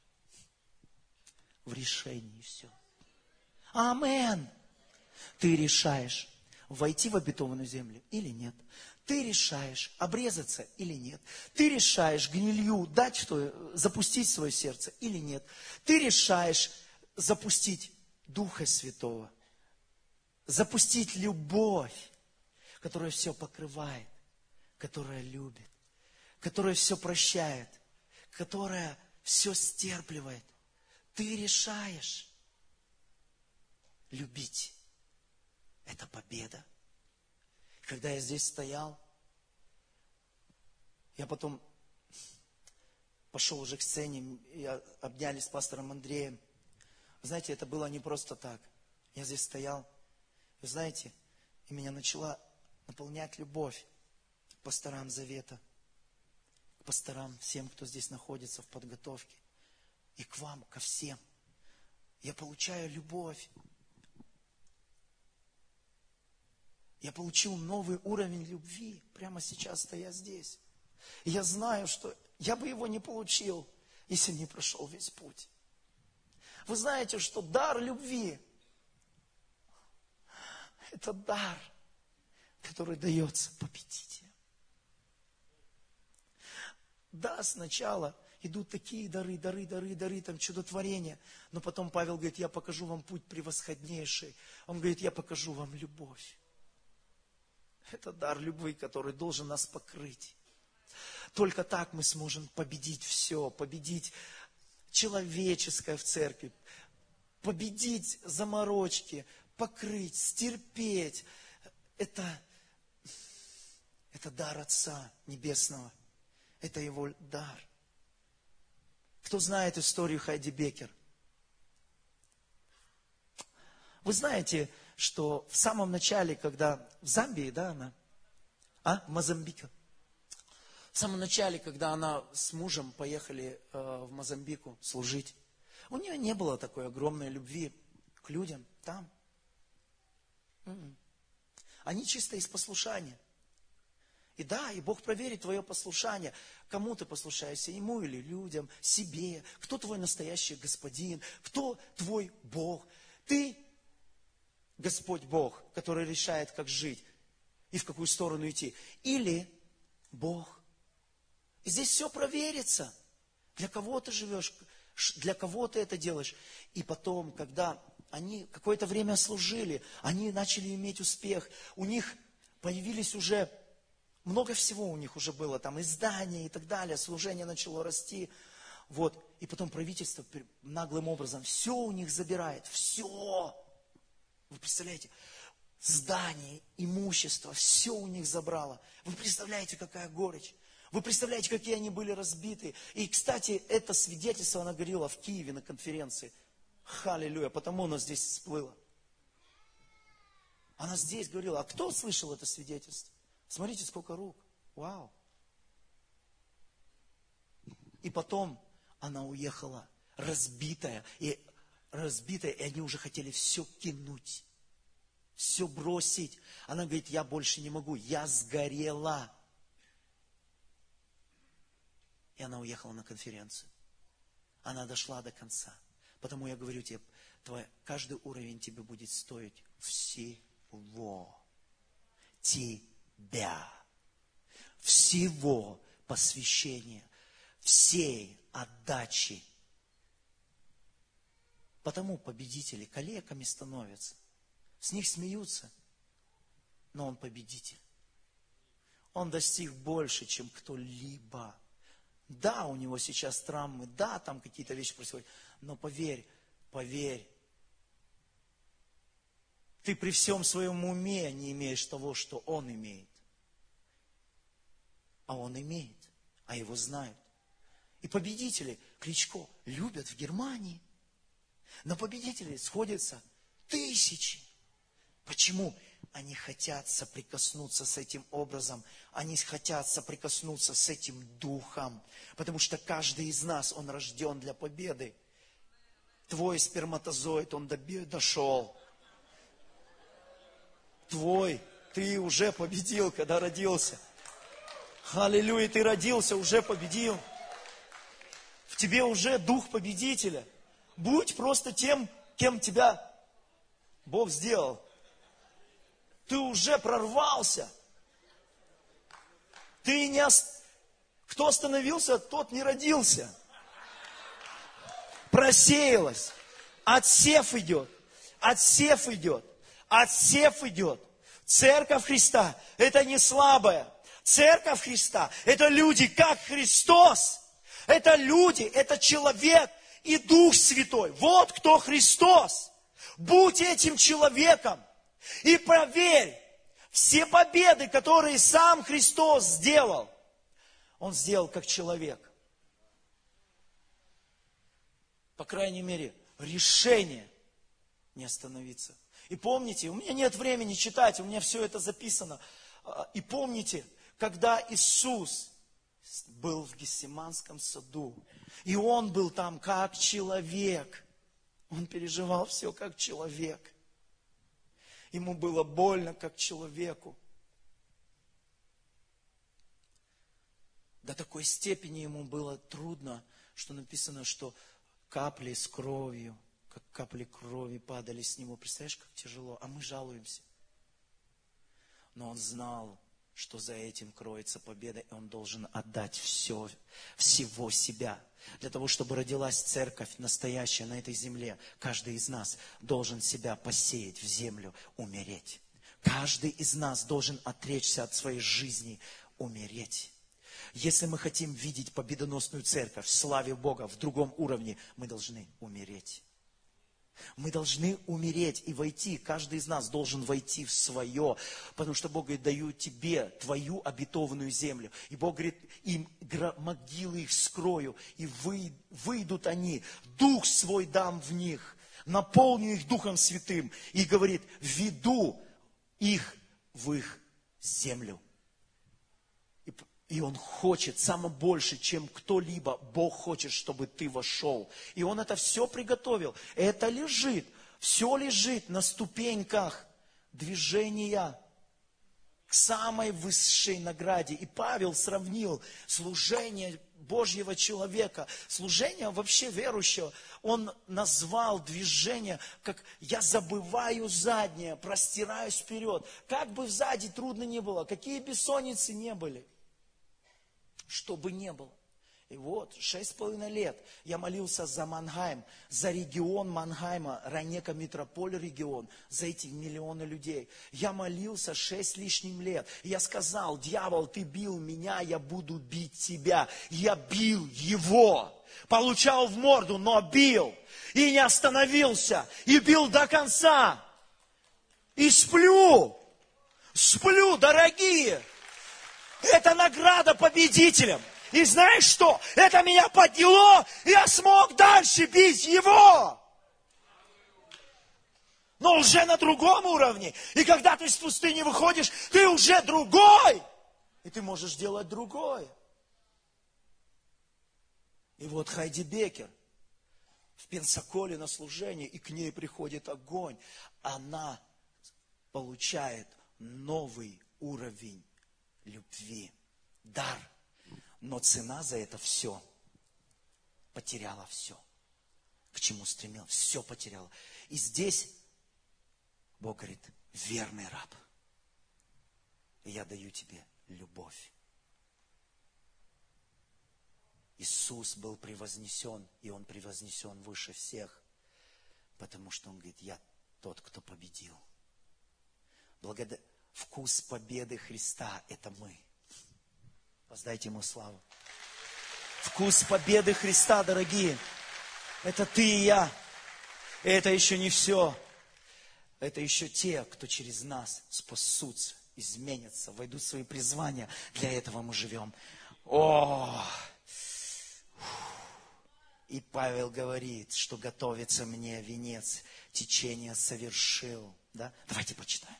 в решении все. Амен. Ты решаешь, войти в обетованную землю или нет. Ты решаешь, обрезаться или нет. Ты решаешь гнилью дать, запустить свое сердце или нет. Ты решаешь запустить Духа Святого. Запустить любовь, которая все покрывает, которая любит, которая все прощает, которая все стерпливает. Ты решаешь любить. Это победа. Когда я здесь стоял, я потом пошел уже к сцене, и обнялись с пастором Андреем. Вы знаете, это было не просто так. Я здесь стоял, вы знаете, и меня начала наполнять любовь к пасторам Завета, к пасторам, всем, кто здесь находится в подготовке, и к вам, ко всем. Я получаю любовь. Я получил новый уровень любви, прямо сейчас стоя здесь. И я знаю, что я бы его не получил, если не прошел весь путь. Вы знаете, что дар любви – это дар, который дается победителям. Да, сначала идут такие дары, там чудотворения. Но потом Павел говорит, я покажу вам путь превосходнейший. Он говорит, я покажу вам любовь. Это дар любви, который должен нас покрыть. Только так мы сможем победить все, победить человеческое в церкви, победить заморочки, покрыть, стерпеть. Это дар Отца Небесного. Это Его дар. Кто знает историю Хайди Беккер? Вы знаете, что в самом начале, когда в Замбии, да, она, в Мозамбике, в самом начале, когда она с мужем поехали в Мозамбику служить, у нее не было такой огромной любви к людям там. Они чисто из послушания. И да, и Бог проверит твое послушание. Кому ты послушаешься, Ему или людям, себе? Кто твой настоящий господин? Кто твой Бог? Ты, Господь Бог, который решает, как жить и в какую сторону идти. Или Бог. И здесь все проверится. Для кого ты живешь, для кого ты это делаешь. И потом, когда они какое-то время служили, они начали иметь успех, у них появились уже, много всего у них уже было, там издания и так далее, служение начало расти. Вот. И потом правительство наглым образом все у них забирает, все. Вы представляете, здание, имущество, все у них забрало. Вы представляете, какая горечь. Вы представляете, какие они были разбиты. И, кстати, это свидетельство она говорила в Киеве на конференции. Халилюя, потому оно здесь всплыло. Она здесь говорила, а кто слышал это свидетельство? Смотрите, сколько рук. Вау. И потом она уехала разбитая, и они уже хотели все кинуть, все бросить. Она говорит, я больше не могу, я сгорела. И она уехала на конференцию. Она дошла до конца. Потому я говорю тебе, каждый уровень тебе будет стоить всего. Тебя. Всего посвящения. Всей отдачи. Потому победители калеками становятся. С них смеются. Но он победитель. Он достиг больше, чем кто-либо. Да, у него сейчас травмы, да, там какие-то вещи происходят, но поверь, ты при всем своем уме не имеешь того, что он имеет. А он имеет, а его знают. И победители, Кличко, любят в Германии. На победителей сходятся тысячи. Почему? Они хотят соприкоснуться с этим образом. Они хотят соприкоснуться с этим духом. Потому что каждый из нас, он рожден для победы. Твой сперматозоид, он дошел. Ты уже победил, когда родился. Аллилуйя, ты родился, уже победил. В тебе уже дух победителя. Будь просто тем, кем тебя Бог сделал. Ты уже прорвался. Кто остановился, тот не родился. Просеялось. Отсев идет. Церковь Христа – это не слабая. Церковь Христа – это люди, как Христос. Это люди, это человек и Дух Святой. Вот кто Христос. Будь этим человеком. И проверь, все победы, которые сам Христос сделал, Он сделал как человек. По крайней мере, решение не остановиться. И помните, у меня нет времени читать, у меня все это записано. И помните, когда Иисус был в Гефсиманском саду, и Он был там как человек, Он переживал все как человек. Ему было больно, как человеку. До такой степени ему было трудно, что написано, что капли с кровью, как капли крови падали с него. Представляешь, как тяжело, а мы жалуемся. Но он знал, что за этим кроется победа, и он должен отдать всего себя. Для того, чтобы родилась церковь настоящая на этой земле, каждый из нас должен себя посеять в землю, умереть. Каждый из нас должен отречься от своей жизни, умереть. Если мы хотим видеть победоносную церковь в славе Бога в другом уровне, мы должны умереть. Мы должны умереть и войти. Каждый из нас должен войти в свое. Потому что Бог говорит, даю тебе твою обетованную землю. И Бог говорит, им могилы их вскрою. И выйдут они. Дух свой дам в них. наполню их Духом Святым. И говорит, введу их в их землю. И Он хочет, самое больше, чем кто-либо, Бог хочет, чтобы ты вошел. И Он это все приготовил. Это лежит, все лежит на ступеньках движения к самой высшей награде. И Павел сравнил служение Божьего человека, служение вообще верующего. Он назвал движение, как я забываю заднее, простираюсь вперед. Как бы сзади трудно не было, какие бессонницы не были. Что бы ни было. И вот, 6,5 лет я молился за Мангайм, за регион Мангайма, Ранека Метрополь регион, за эти миллионы людей. Я молился 6 лишним лет. И я сказал, дьявол, ты бил меня, я буду бить тебя. Я бил его. Получал в морду, но бил. И не остановился. И бил до конца. И сплю, дорогие. Это награда победителям. И знаешь что? Это меня подняло, и я смог дальше бить его. Но уже на другом уровне. И когда ты из пустыни выходишь, ты уже другой. И ты можешь делать другое. И вот Хайди Бекер в Пенсаколе на служении, и к ней приходит огонь. Она получает новый уровень любви, дар. Но цена за это все. Потеряла все. К чему стремилась, все потеряла. И здесь Бог говорит, верный раб. И я даю тебе любовь. Иисус был превознесен, и Он превознесен выше всех, потому что Он говорит, я тот, кто победил. Вкус победы Христа – это мы. Воздайте Ему славу. Вкус победы Христа, дорогие, это ты и я. И это еще не все. Это еще те, кто через нас спасутся, изменятся, войдут в свои призвания. Для этого мы живем. И Павел говорит, что готовится мне венец, течение совершил. Да? Давайте почитаем.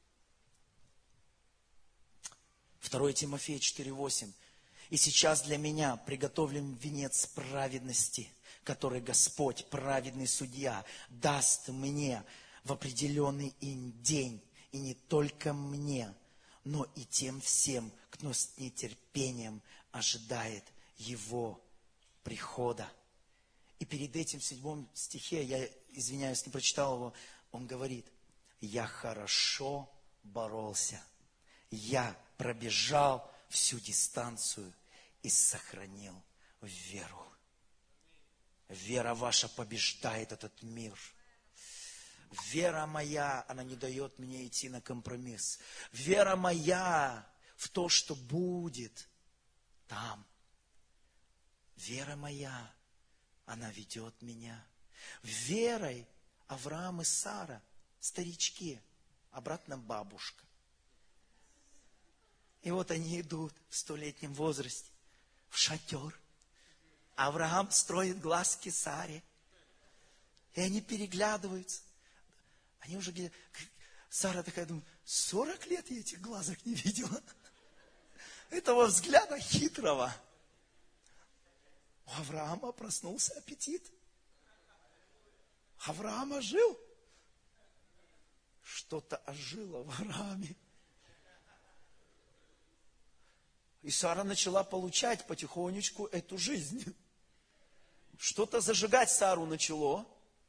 2 Тимофея 4:8. И сейчас для меня приготовлен венец праведности, который Господь, праведный судья, даст мне в определенный день. И не только мне, но и тем всем, кто с нетерпением ожидает Его прихода. И перед этим в 7 стихе, я извиняюсь, не прочитал его, он говорит, я хорошо боролся. Я пробежал всю дистанцию и сохранил веру. Вера ваша побеждает этот мир. Вера моя, она не дает мне идти на компромисс. Вера моя в то, что будет там. Вера моя, она ведет меня. Верой Авраам и Сара, старички, обратно бабушка. И вот они идут в 100-летнем возрасте в шатер. Авраам строит глазки Саре. И они переглядываются. Они уже говорят, Сара такая думает, 40 лет я этих глазок не видела. Этого взгляда хитрого. У Авраама проснулся аппетит. Авраам ожил. Что-то ожило в Аврааме. И Сара начала получать потихонечку эту жизнь. Что-то зажигать Сару начало,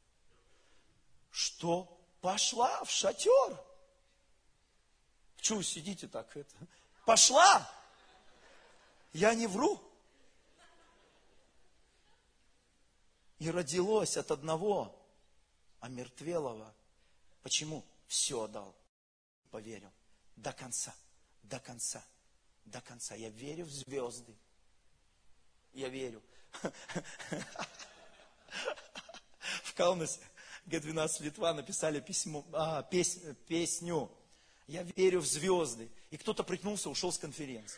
что пошла в шатер. Чего сидите так? Пошла. Я не вру. И родилось от одного омертвелого. Почему? Все отдал. Поверил. До конца. До конца. До конца. Я верю в звезды. Я верю. В Каунасе Г-12 Литва написали песню «Я верю в звезды». И кто-то прикнулся, ушел с конференции.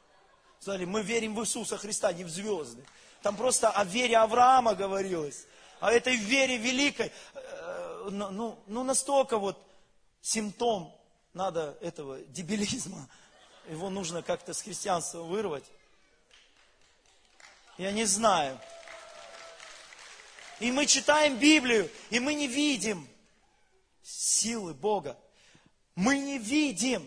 Сказали, мы верим в Иисуса Христа, не в звезды. Там просто о вере Авраама говорилось. о этой вере великой. Настолько вот симптом надо этого дебилизма. Его нужно как-то с христианства вырвать. Я не знаю. И мы читаем Библию, и мы не видим силы Бога. Мы не видим,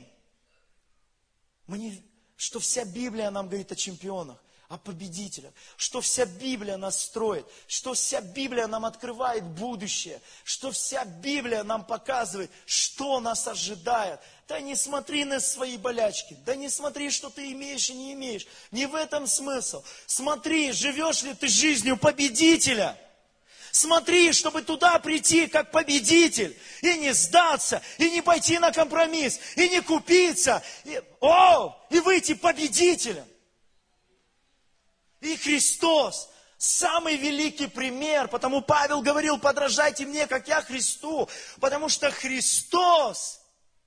что вся Библия нам говорит о чемпионах, о победителях, что вся Библия нас строит, что вся Библия нам открывает будущее, что вся Библия нам показывает, что нас ожидает. Да не смотри на свои болячки, да не смотри, что ты имеешь и не имеешь. Не в этом смысл. Смотри, живешь ли ты жизнью победителя. Смотри, чтобы туда прийти как победитель, и не сдаться, и не пойти на компромисс, и не купиться, и выйти победителем. И Христос самый великий пример, потому Павел говорил, подражайте мне, как я Христу, потому что Христос,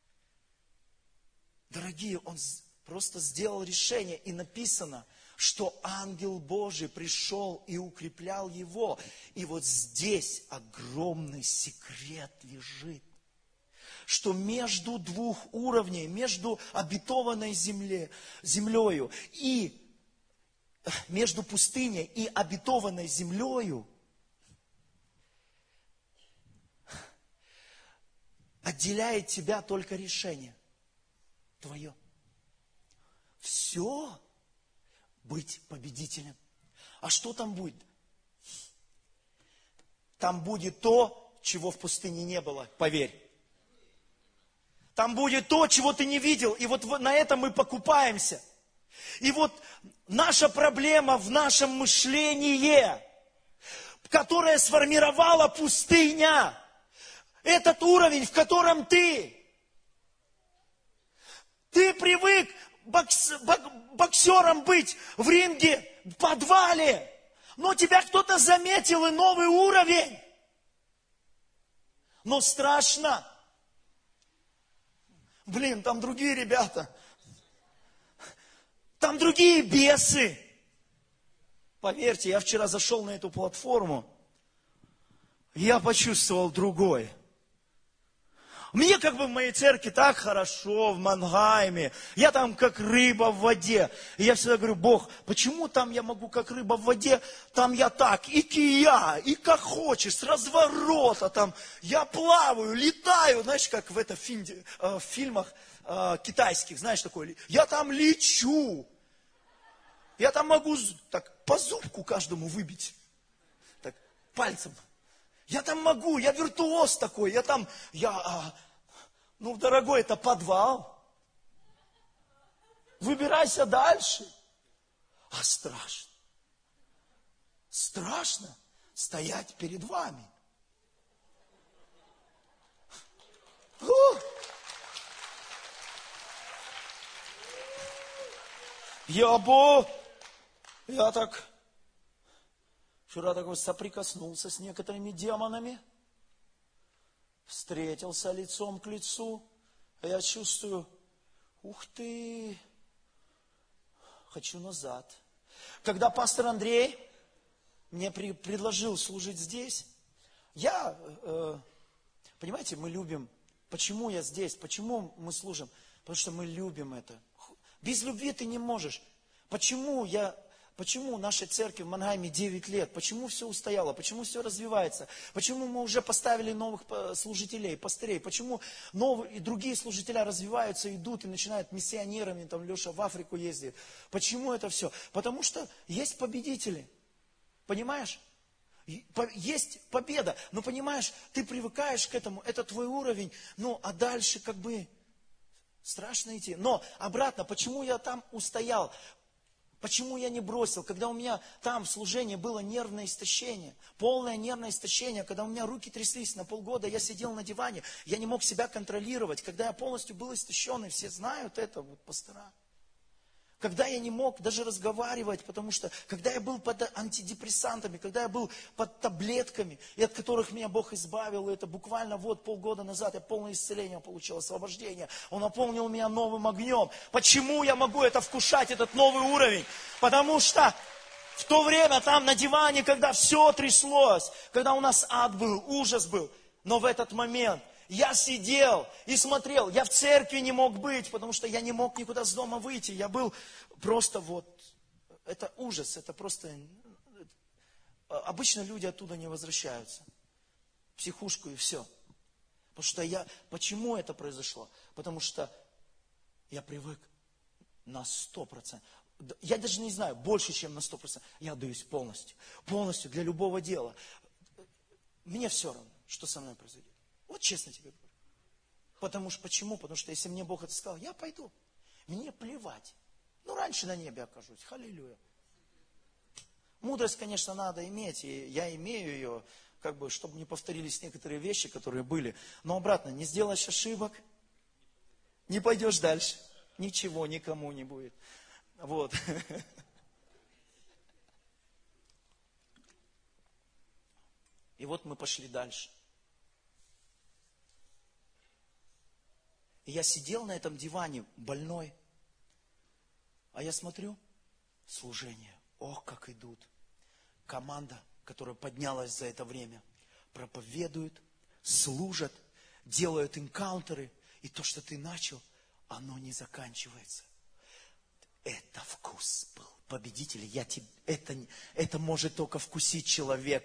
дорогие, Он просто сделал решение, и написано, что ангел Божий пришел и укреплял его. И вот здесь огромный секрет лежит, что между двух уровней, между обетованной землею и между пустыней и обетованной землею отделяет тебя только решение твое. Все быть победителем. А что там будет? Там будет то, чего в пустыне не было, поверь. Там будет то, чего ты не видел. И вот на этом мы покупаемся. И вот наша проблема в нашем мышлении, которое сформировала пустыня. Этот уровень, в котором ты привык боксером быть в ринге, в подвале. Но тебя кто-то заметил, и новый уровень. Но страшно. Там другие ребята. Там другие бесы. Поверьте, я вчера зашел на эту платформу, я почувствовал другое. Мне как бы в моей церкви так хорошо, в Мангайме. Я там как рыба в воде. И я всегда говорю, Бог, почему там я могу как рыба в воде, там я так, и кия, и как хочешь, с разворота там. Я плаваю, летаю, знаешь, как в фильмах китайских, знаешь, такое. Я там лечу. Я там могу так по зубку каждому выбить. Так, пальцем. Я там могу, я виртуоз такой, дорогой, это подвал. Выбирайся дальше. А страшно. Страшно стоять перед вами. Я так вчера такой соприкоснулся с некоторыми демонами, встретился лицом к лицу, а я чувствую, ух ты, хочу назад. Когда пастор Андрей мне предложил служить здесь, понимаете, мы любим, почему я здесь, почему мы служим? Потому что мы любим это. Без любви ты не можешь. Почему нашей церкви в Мангайме 9 лет? Почему все устояло? Почему все развивается? Почему мы уже поставили новых служителей, пастырей? Почему новые и другие служителя развиваются, идут и начинают миссионерами, там Леша в Африку ездит? Почему это все? Потому что есть победители. Понимаешь? Есть победа. Но понимаешь, ты привыкаешь к этому, это твой уровень. А дальше как бы страшно идти. Но обратно, почему я там устоял? Почему я не бросил? Когда у меня там в служении было нервное истощение, полное нервное истощение, когда у меня руки тряслись на полгода, я сидел на диване, я не мог себя контролировать, когда я полностью был истощенный, все знают это, пастора. Когда я не мог даже разговаривать, потому что, когда я был под антидепрессантами, когда я был под таблетками, и от которых меня Бог избавил, это буквально полгода назад я полное исцеление получил, освобождение. Он наполнил меня новым огнем. Почему я могу это вкушать, этот новый уровень? Потому что В то время там на диване, когда все тряслось, когда у нас ад был, ужас был. Но в этот момент я сидел и смотрел. Я в церкви не мог быть, потому что я не мог никуда с дома выйти. Я был просто вот... Это ужас, это просто... Обычно люди оттуда не возвращаются. В психушку и все. Потому что Почему это произошло? Потому что я привык на 100%. Я даже не знаю, больше, чем на 100%. Я отдаюсь полностью. Полностью для любого дела. Мне все равно, что со мной произойдет. Вот честно тебе говорю. Почему? Потому что если мне Бог это сказал, я пойду. Мне плевать. Раньше на небе окажусь. Халилюя. Мудрость, конечно, надо иметь. И я имею ее, чтобы не повторились некоторые вещи, которые были. Но обратно, не сделаешь ошибок, не пойдешь дальше. Ничего никому не будет. Вот. И вот мы пошли дальше. И я сидел на этом диване, больной. А я смотрю, служение. Ох, как идут. Команда, которая поднялась за это время, проповедует, служат, делают энкаунтеры. И то, что ты начал, оно не заканчивается. Это вкус был победителей. Это может только вкусить человек.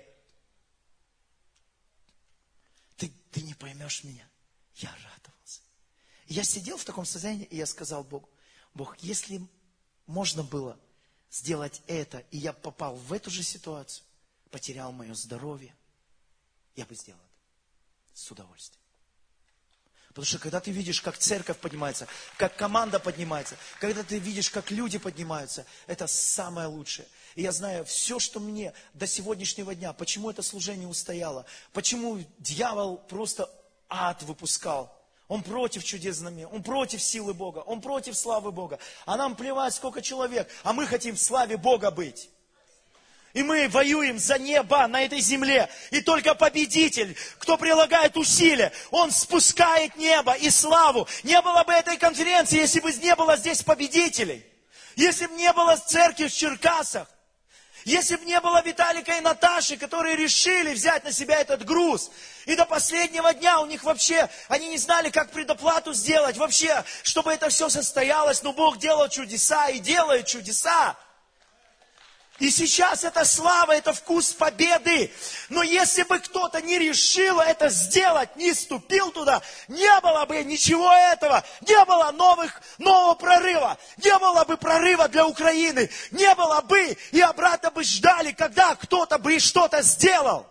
Ты не поймешь меня. Я радовался. Я сидел в таком состоянии, и я сказал Богу, Бог, если можно было сделать это, и я попал в эту же ситуацию, потерял мое здоровье, я бы сделал это с удовольствием. Потому что когда ты видишь, как церковь поднимается, как команда поднимается, когда ты видишь, как люди поднимаются, это самое лучшее. И я знаю, все, что мне до сегодняшнего дня, почему это служение устояло, почему дьявол просто ад выпускал. Он против чудес знамен, он против силы Бога, он против славы Бога. А нам плевать, сколько человек, а мы хотим в славе Бога быть. И мы воюем за небо на этой земле. И только победитель, кто прилагает усилия, он спускает небо и славу. Не было бы этой конференции, если бы не было здесь победителей. Если бы не было церкви в Черкасах. Если бы не было Виталика и Наташи, которые решили взять на себя этот груз. И до последнего дня у них вообще, они не знали, как предоплату сделать. Вообще, чтобы это все состоялось. Но Бог делал чудеса и делает чудеса. И сейчас это слава, это вкус победы. Но если бы кто-то не решил это сделать, не ступил туда, не было бы ничего этого. Не было нового прорыва. Не было бы прорыва для Украины. Не было бы, и обратно бы ждали, когда кто-то бы что-то сделал.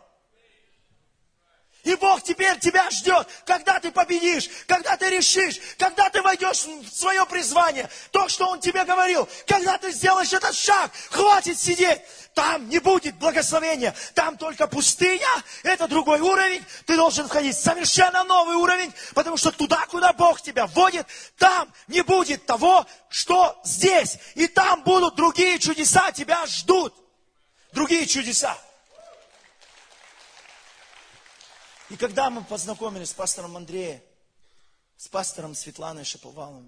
И Бог теперь тебя ждет, когда ты победишь, когда ты решишь, когда ты войдешь в свое призвание. То, что Он тебе говорил, когда ты сделаешь этот шаг, хватит сидеть. Там не будет благословения, там только пустыня, это другой уровень. Ты должен входить в совершенно новый уровень, потому что туда, куда Бог тебя вводит, там не будет того, что здесь. И там будут другие чудеса, тебя ждут. Другие чудеса. И когда мы познакомились с пастором Андреем, с пастором Светланой Шаповаловой,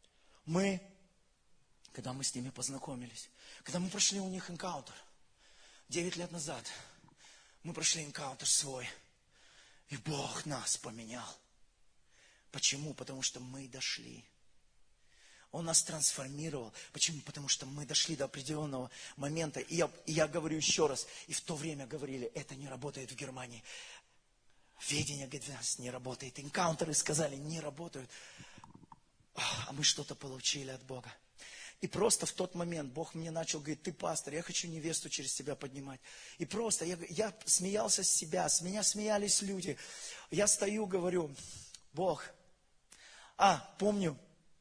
когда мы с ними познакомились, когда мы прошли у них энкаунтер, 9 лет назад, мы прошли энкаунтер свой, и Бог нас поменял. Почему? Потому что мы дошли. Он нас трансформировал. Почему? Потому что мы дошли до определенного момента. И я говорю еще раз, и в то время говорили, это не работает в Германии. Ведение, говорит, у нас не работает. Энкаунтеры сказали, не работают. А мы что-то получили от Бога. И просто в тот момент Бог мне начал говорить, ты пастор, я хочу невесту через тебя поднимать. И просто я смеялся с себя, с меня смеялись люди. Я стою, говорю, Бог. Помню,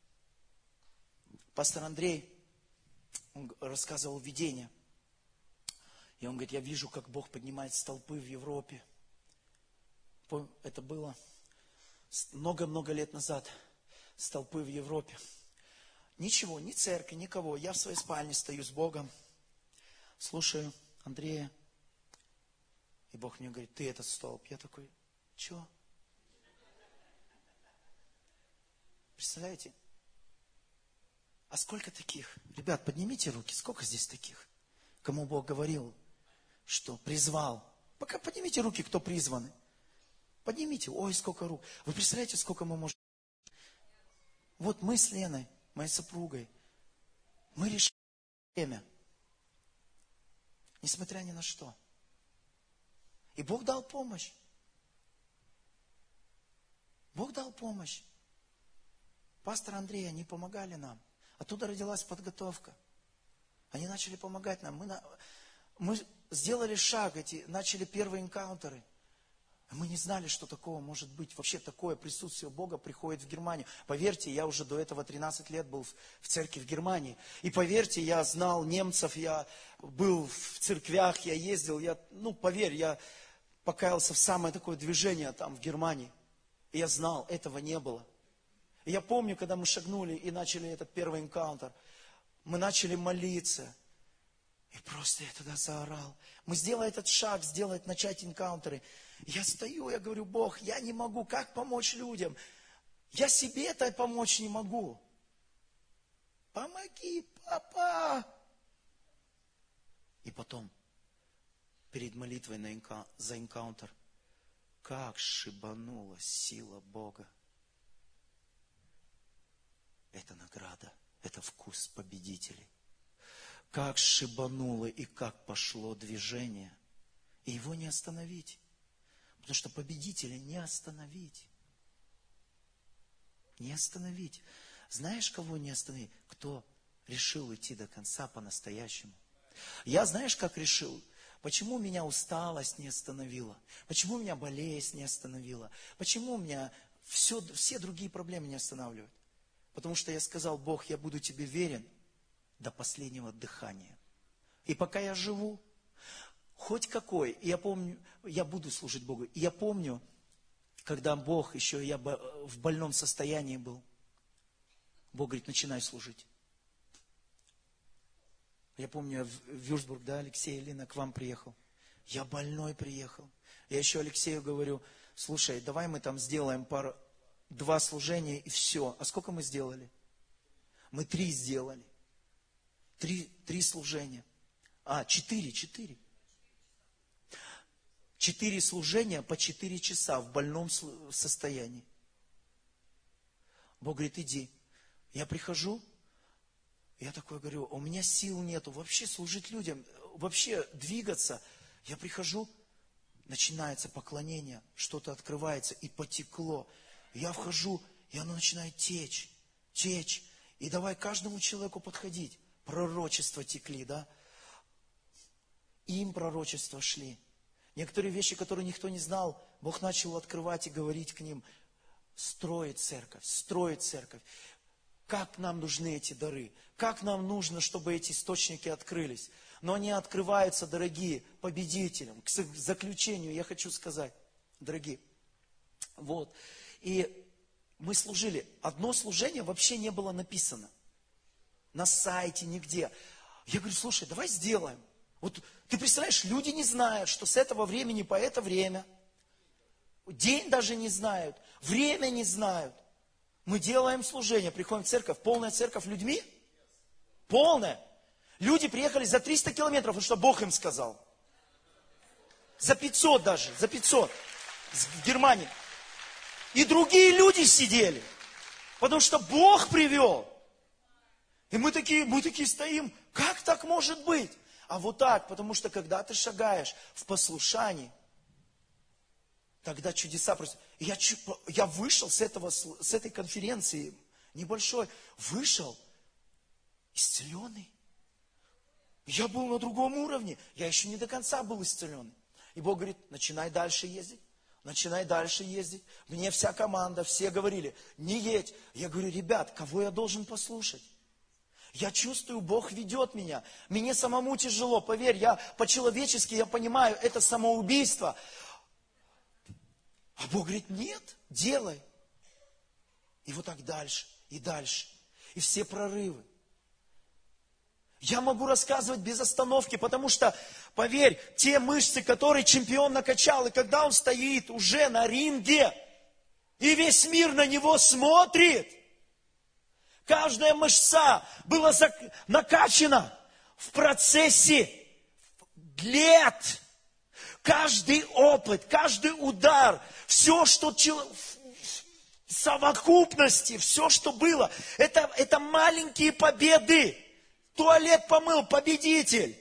пастор Андрей, он рассказывал видение. И он говорит, я вижу, как Бог поднимает столпы в Европе. Это было много-много лет назад. Столпы в Европе. Ничего, ни церкви, никого. Я в своей спальне стою с Богом. Слушаю Андрея. И Бог мне говорит, ты этот столб. Я такой, что? Представляете? А сколько таких? Ребят, поднимите руки. Сколько здесь таких?
кому Бог говорил, что призвал. Пока поднимите руки, кто призваны. Поднимите. Ой, сколько рук. Вы представляете, сколько мы можем... Вот мы с Леной, моей супругой, мы решили время. Несмотря ни на что. И Бог дал помощь. Бог дал помощь. Пастор Андрей, они помогали нам. Оттуда родилась подготовка. Они начали помогать нам. Мы сделали шаг, начали первые энкаунтеры. Мы не знали, что такого может быть. Вообще такое присутствие Бога приходит в Германию. Поверьте, я уже до этого 13 лет был в церкви в Германии. И поверьте, я знал немцев, я был в церквях, я ездил. Поверь, я покаялся в самое такое движение там в Германии. И я знал, этого не было. И я помню, когда мы шагнули и начали этот первый энкаунтер, мы начали молиться. И просто я тогда заорал. Мы сделали этот шаг, начать энкаунтеры. Я стою, я говорю, Бог, я не могу, как помочь людям? Я себе-то помочь не могу. Помоги, папа. И потом, перед молитвой за энкаунтер, как шибанула сила Бога. Это награда, это вкус победителей. Как шибануло и как пошло движение. И его не остановить. Потому что победителя не остановить. Не остановить. Знаешь, кого не остановить? Кто решил идти до конца по-настоящему. Я, знаешь, как решил? Почему меня усталость не остановила? Почему меня болезнь не остановила? Почему меня все другие проблемы не останавливают? Потому что я сказал, Бог, я буду тебе верен до последнего дыхания. И пока я живу, хоть какой, и я помню, я буду служить Богу. И я помню, когда Бог, еще я в больном состоянии был, Бог говорит, начинай служить. Я помню, я в Вюрцбург, Алексей и Лина к вам приехал. Я больной приехал. Я еще Алексею говорю, слушай, давай мы там сделаем 2 служения и все. А сколько мы сделали? Мы 3 сделали. 3 служения. 4. 4 служения по 4 часа в больном состоянии. Бог говорит, иди. Я прихожу, я такой говорю, у меня сил нету вообще служить людям, вообще двигаться. Я прихожу, начинается поклонение, что-то открывается и потекло. Я вхожу, и оно начинает течь. И давай каждому человеку подходить. Пророчества текли, да? Им пророчества шли. Некоторые вещи, которые никто не знал, Бог начал открывать и говорить к ним. Строить церковь. Как нам нужны эти дары? Как нам нужно, чтобы эти источники открылись? Но они открываются, дорогие, победителям. К заключению я хочу сказать, дорогие. Вот. И мы служили. Одно служение вообще не было написано. На сайте, нигде. Я говорю, слушай, давай сделаем. Вот ты представляешь, люди не знают, что с этого времени по это время. День даже не знают. Время не знают. Мы делаем служение, приходим в церковь. Полная церковь людьми? Полная. Люди приехали за 300 километров, потому что Бог им сказал. За 500 даже, за 500. В Германии. И другие люди сидели. Потому что Бог привел. И мы такие стоим. Как так может быть? А вот так, потому что когда ты шагаешь в послушании, тогда чудеса просто. Я вышел с этой конференции небольшой, вышел исцеленный. Я был на другом уровне, я еще не до конца был исцеленный. И Бог говорит, начинай дальше ездить. Мне вся команда, все говорили, не едь. Я говорю, ребят, кого я должен послушать? Я чувствую, Бог ведет меня. Мне самому тяжело, поверь, по-человечески я понимаю, это самоубийство. А Бог говорит, нет, делай. И вот так дальше, и дальше. И все прорывы. Я могу рассказывать без остановки, потому что, поверь, те мышцы, которые чемпион накачал, и когда он стоит уже на ринге, и весь мир на него смотрит, каждая мышца была накачана в процессе лет, каждый опыт, каждый удар, все, что в совокупности, все, что было, это маленькие победы. Туалет помыл, победитель.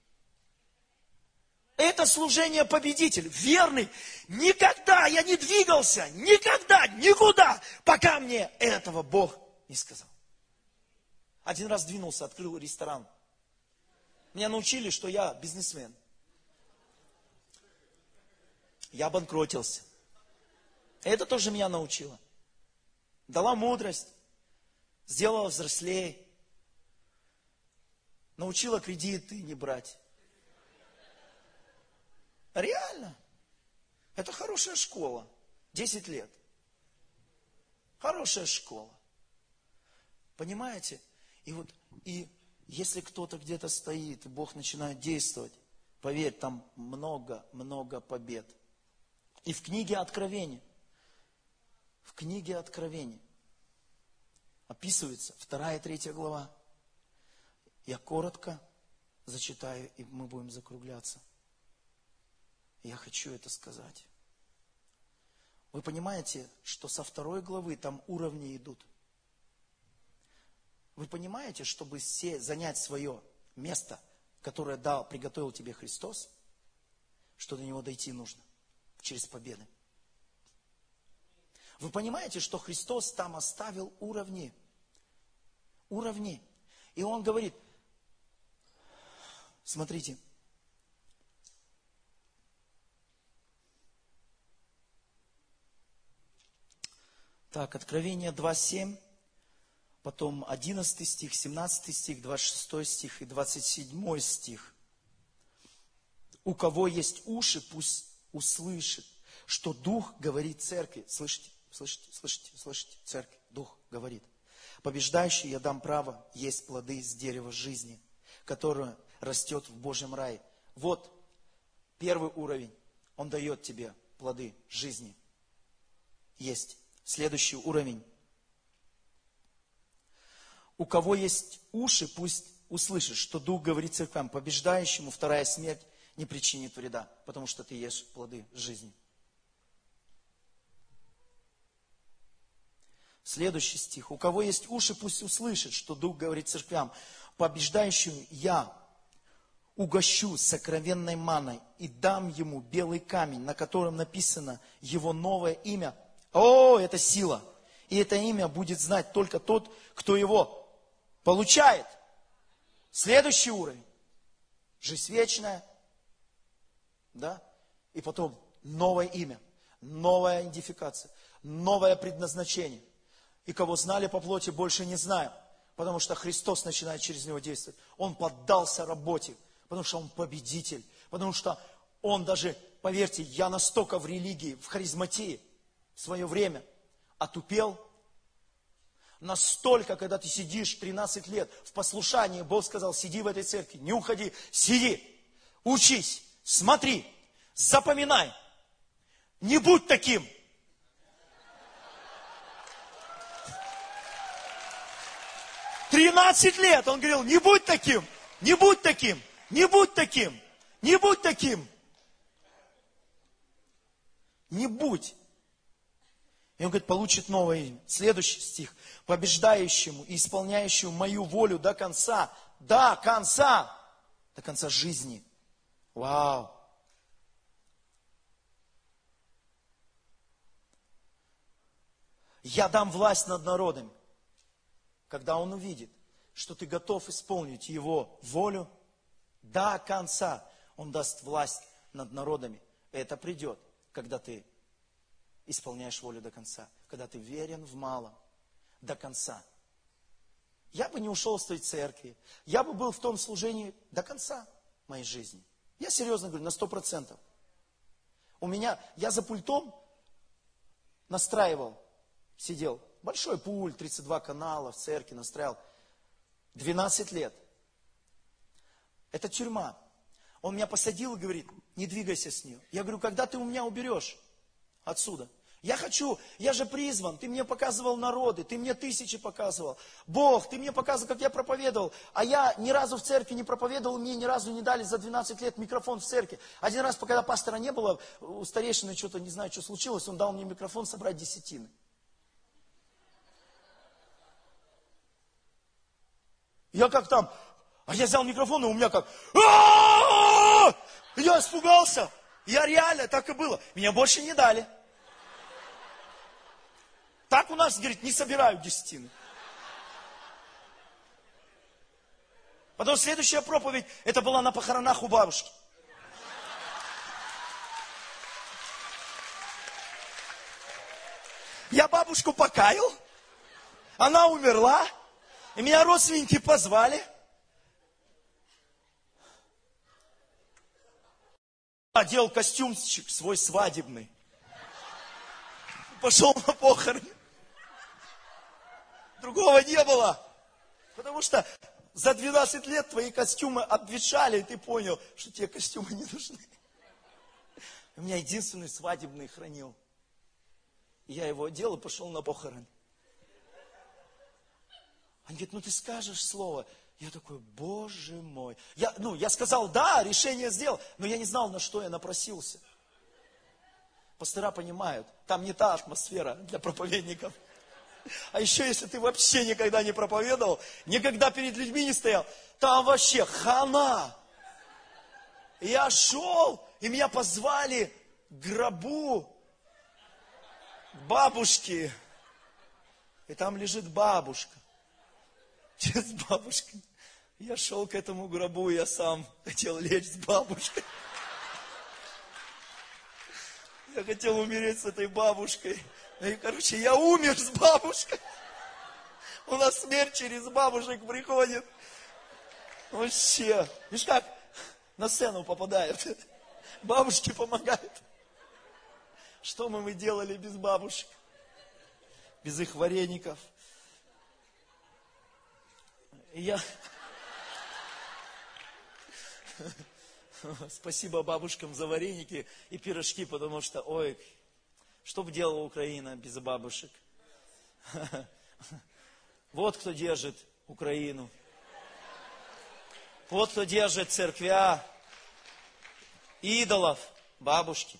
Это служение победитель, верный. Никогда я не двигался, никогда, никуда, пока мне этого Бог не сказал. Один раз двинулся, открыл ресторан. Меня научили, что я бизнесмен. Я обанкротился. Это тоже меня научило. Дала мудрость, сделала взрослее, научила кредиты не брать. Реально. Это хорошая школа. 10 лет. Хорошая школа. Понимаете? И если кто-то где-то стоит, и Бог начинает действовать, поверь, там много побед. И в книге Откровения описывается 2 и 3 глава. Я коротко зачитаю, и мы будем закругляться. Я хочу это сказать. Вы понимаете, что со 2 главы там уровни идут? Вы понимаете, чтобы занять свое место, которое приготовил тебе Христос, что до него дойти нужно через победы? Вы понимаете, что Христос там оставил уровни? Уровни. И Он говорит, смотрите, так, Откровение 2:7, потом 11 стих, 17 стих, 26 стих и 27 стих. У кого есть уши, пусть услышит, что Дух говорит церкви. Слышите, церковь, Дух говорит. Побеждающий я дам право есть плоды с дерева жизни, которое растет в Божьем рае. Вот первый уровень. Он дает тебе плоды жизни. Есть. Следующий уровень. У кого есть уши, пусть услышит, что Дух говорит церквям. Побеждающему вторая смерть не причинит вреда, потому что ты ешь плоды жизни. Следующий стих. У кого есть уши, пусть услышит, что Дух говорит церквям. Побеждающему я угощу сокровенной маной и дам ему белый камень, на котором написано его новое имя. О, это сила! И это имя будет знать только тот, кто его получает. Следующий уровень. Жизнь вечная. Да? И потом новое имя, новая идентификация, новое предназначение. И кого знали по плоти, больше не знаем. Потому что Христос начинает через него действовать. Он поддался работе, потому что он победитель. Потому что он даже, поверьте, я настолько в религии, в харизматии в свое время отупел. Настолько, когда ты сидишь 13 лет в послушании, Бог сказал, сиди в этой церкви, не уходи, сиди, учись, смотри, запоминай, не будь таким. «13 лет, он говорил, не будь таким, не будь таким, не будь таким, не будь таким. Не будь. И он говорит, получит новое имя. Следующий стих. Побеждающему и исполняющему мою волю до конца жизни. Вау. Я дам власть над народами. Когда он увидит, что ты готов исполнить его волю до конца, он даст власть над народами. И это придет, когда ты исполняешь волю до конца, когда ты верен в малом до конца. Я бы не ушел с той церкви, я бы был в том служении до конца моей жизни. Я серьезно говорю, на 100%. Я за пультом настраивал, сидел. Большой пульт, 32 канала в церкви настраивал. 12 лет. Это тюрьма. Он меня посадил и говорит, не двигайся с нее. Я говорю, когда ты у меня уберешь отсюда? Я хочу, я же призван, ты мне показывал народы, ты мне тысячи показывал. Бог, ты мне показывал, как я проповедовал. А я ни разу в церкви не проповедовал, мне ни разу не дали за 12 лет микрофон в церкви. Один раз, когда пастора не было, у старейшины что-то, не знаю, что случилось, он дал мне микрофон собрать десятины. Я как там, а я взял микрофон, и у меня как, я испугался. Я реально, так и было. Меня больше не дали. Так у нас, говорит, не собирают десятины. Потом следующая проповедь, это была на похоронах у бабушки. Я бабушку покаял, она умерла, и меня родственники позвали. Одел костюмчик свой свадебный. Пошел на похороны. Другого не было. Потому что за 12 лет твои костюмы обветшали, и ты понял, что тебе костюмы не нужны. У меня единственный свадебный хранил. И я его одел и пошел на похороны. Он говорит, ну ты скажешь слово. Я такой, Боже мой. Я сказал, да, решение сделал, но я не знал, на что я напросился. Пастора понимают, там не та атмосфера для проповедников. А еще, если ты вообще никогда не проповедовал, никогда перед людьми не стоял, там вообще хана. И я шел, и меня позвали к гробу бабушки. И там лежит бабушка. С бабушкой. Я шел к этому гробу, я сам хотел лечь с бабушкой. Я хотел умереть с этой бабушкой. И, короче, я умер с бабушкой. У нас смерть через бабушек приходит. Вообще. Видишь, как на сцену попадают. Бабушки помогают. Что мы делали без бабушек? Без их вареников. И я... Спасибо бабушкам за вареники и пирожки, потому что, ой, что бы делала Украина без бабушек? Вот кто держит Украину. Вот кто держит церквя, идолов, бабушки.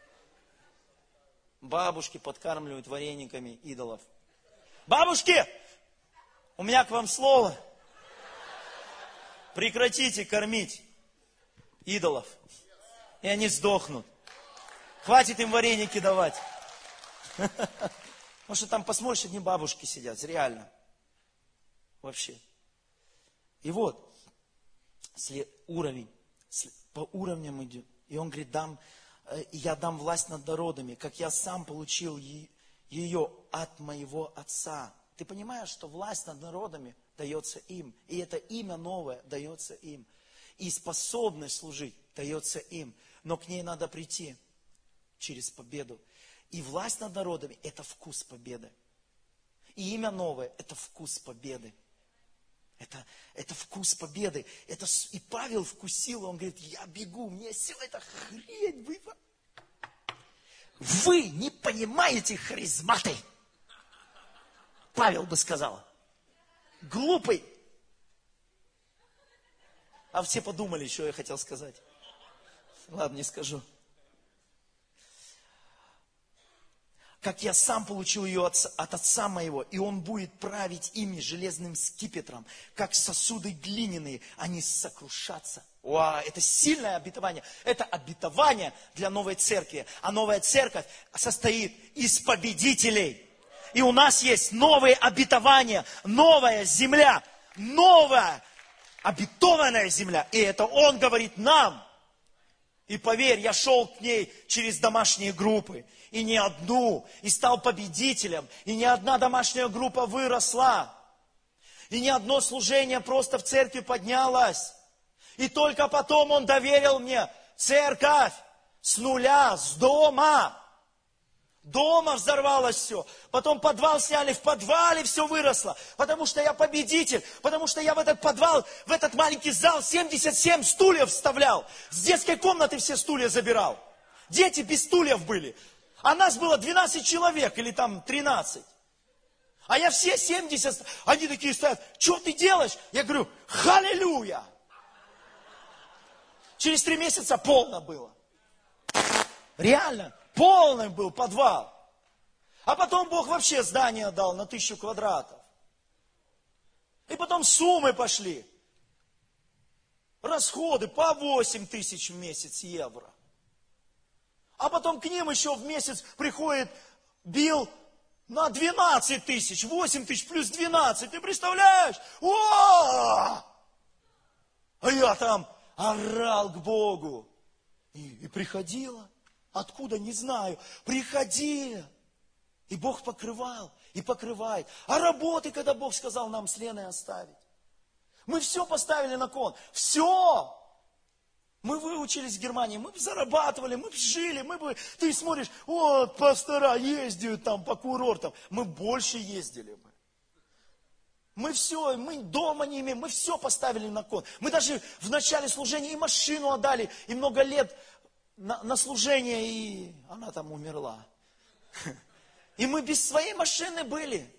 Бабушки подкармливают варениками идолов. Бабушки, у меня к вам слово. Прекратите кормить идолов, и они сдохнут. Хватит им вареники давать. Потому что там посмотришь, одни бабушки сидят, реально. Вообще. И вот, уровень, по уровням идет. И он говорит, я дам власть над народами, как я сам получил ее от моего Отца. Ты понимаешь, что власть над народами дается им. И это имя новое дается им. И способность служить дается им. Но к ней надо прийти через победу. И власть над народами – это вкус победы. И имя новое – это вкус победы. Это вкус победы. И Павел вкусил, он говорит, я бегу, мне все это хрень. Вы не понимаете харизматы. Павел бы сказал. Глупый. А все подумали, что я хотел сказать. Ладно, не скажу. Как я сам получил ее от Отца моего, и Он будет править ими железным скипетром, как сосуды глиняные, они сокрушатся. Это сильное обетование. Это обетование для новой церкви. А новая церковь состоит из победителей. И у нас есть новые обетования, новая земля, новая обетованная земля. И это Он говорит нам. И поверь, я шел к ней через домашние группы. И не одну. И стал победителем. И ни одна домашняя группа выросла. И ни одно служение просто в церкви поднялось. И только потом Он доверил мне церковь с нуля, с дома. Дома взорвалось все. Потом подвал сняли, в подвале все выросло. Потому что я победитель. Потому что я в этот подвал, в этот маленький зал 77 стульев вставлял. С детской комнаты все стулья забирал. Дети без стульев были. А нас было 12 человек или там 13. А я все 70, они такие стоят, что ты делаешь? Я говорю, халилюя. Через 3 месяца полно было. Реально, полный был подвал. А потом Бог вообще здание дал на 1000 квадратов. И потом суммы пошли. Расходы по 8 тысяч в месяц евро. А потом к ним еще в месяц приходит билл на 12 тысяч, 8 тысяч плюс 12. Ты представляешь? О! А я там орал к Богу. И приходило. Откуда, не знаю. Приходило. И Бог покрывал, и покрывает. А работы, когда Бог сказал нам с Леной оставить. Мы все поставили на кон. Все. Мы выучились в Германии, мы бы зарабатывали, мы бы жили, ты смотришь, вот пастора ездят там по курортам. Мы больше ездили бы. Мы все, мы дома не имеем, мы все поставили на кон. Мы даже в начале служения и машину отдали, и много лет на служение, и она там умерла. И мы без своей машины были.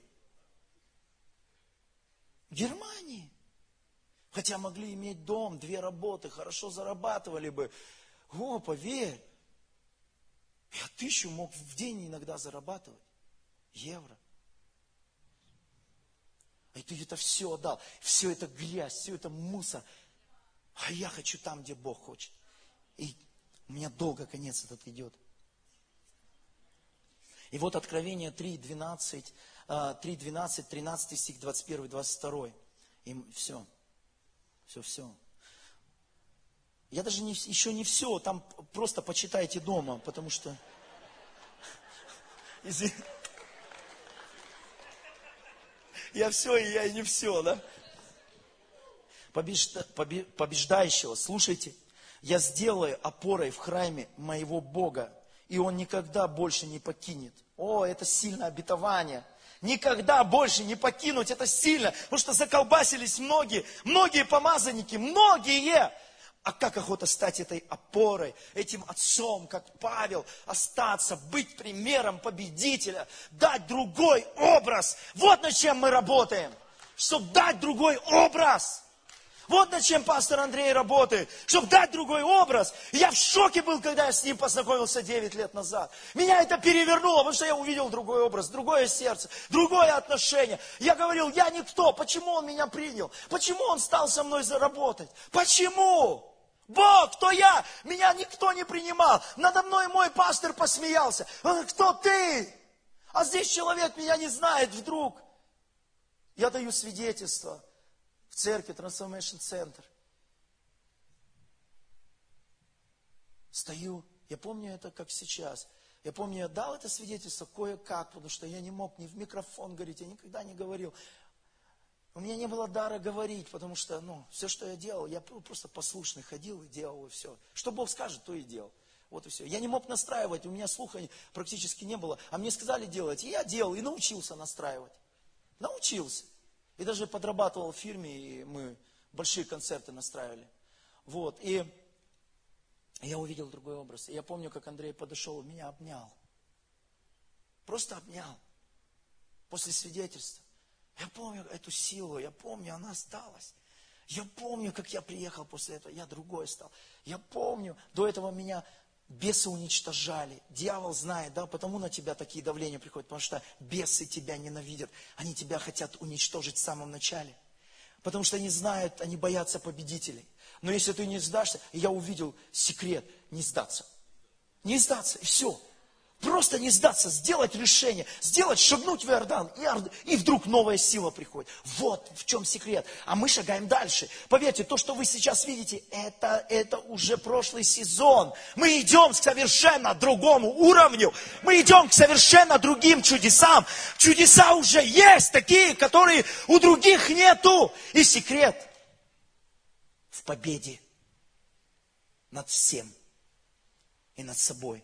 В Германии. Хотя могли иметь дом, 2 работы, хорошо зарабатывали бы. О, поверь. Я 1000 мог в день иногда зарабатывать. Евро. И ты это все отдал. Все это грязь, все это мусор. А я хочу там, где Бог хочет. И у меня долго конец этот идет. И вот Откровение 3:12, 13 стих, 21, 22. И все. Все. Я даже еще не все, там просто почитайте дома, потому что... Я все, и я не все, да? Побеждающего, слушайте, я сделаю опорой в храме моего Бога, и Он никогда больше не покинет. О, это сильное обетование. Никогда больше не покинуть, это сильно. Потому что заколбасились многие помазанники, многие. А как охота стать этой опорой, этим отцом, как Павел, остаться, быть примером победителя, дать другой образ. Вот над чем мы работаем, чтобы дать другой образ. Вот над чем пастор Андрей работает, чтобы дать другой образ. Я в шоке был, когда я с ним познакомился 9 лет назад. Меня это перевернуло, потому что я увидел другой образ, другое сердце, другое отношение. Я говорил, я никто, почему он меня принял? Почему он стал со мной заработать? Почему? Бог, кто я? Меня никто не принимал. Надо мной мой пастор посмеялся. Кто ты? А здесь человек меня не знает вдруг. Я даю свидетельство. В церкви Transformation Center. Стою, я помню это как сейчас. Я помню, я дал это свидетельство кое-как, потому что я не мог ни в микрофон говорить, я никогда не говорил. У меня не было дара говорить, потому что, все, что я делал, я просто послушный ходил и делал, и все. Что Бог скажет, то и делал. Вот и все. Я не мог настраивать, у меня слуха практически не было. А мне сказали делать, и я делал, и научился настраивать. Научился. И даже подрабатывал в фирме, и мы большие концерты настраивали. Вот, и я увидел другой образ. И я помню, как Андрей подошел и меня обнял. Просто обнял. После свидетельства. Я помню эту силу, я помню, она осталась. Я помню, как я приехал после этого, я другой стал. Я помню, до этого меня бесы уничтожали. Дьявол знает, да, потому на тебя такие давления приходят, потому что бесы тебя ненавидят. Они тебя хотят уничтожить в самом начале. Потому что они знают, они боятся победителей. Но если ты не сдашься, я увидел секрет, не сдаться. Не сдаться, и все. Просто не сдаться, сделать решение, шагнуть в Иордан, и вдруг новая сила приходит. Вот в чем секрет. А мы шагаем дальше. Поверьте, то, что вы сейчас видите, это уже прошлый сезон. Мы идем к совершенно другому уровню. Мы идем к совершенно другим чудесам. Чудеса уже есть, такие, которые у других нету. И секрет в победе над всем и над собой.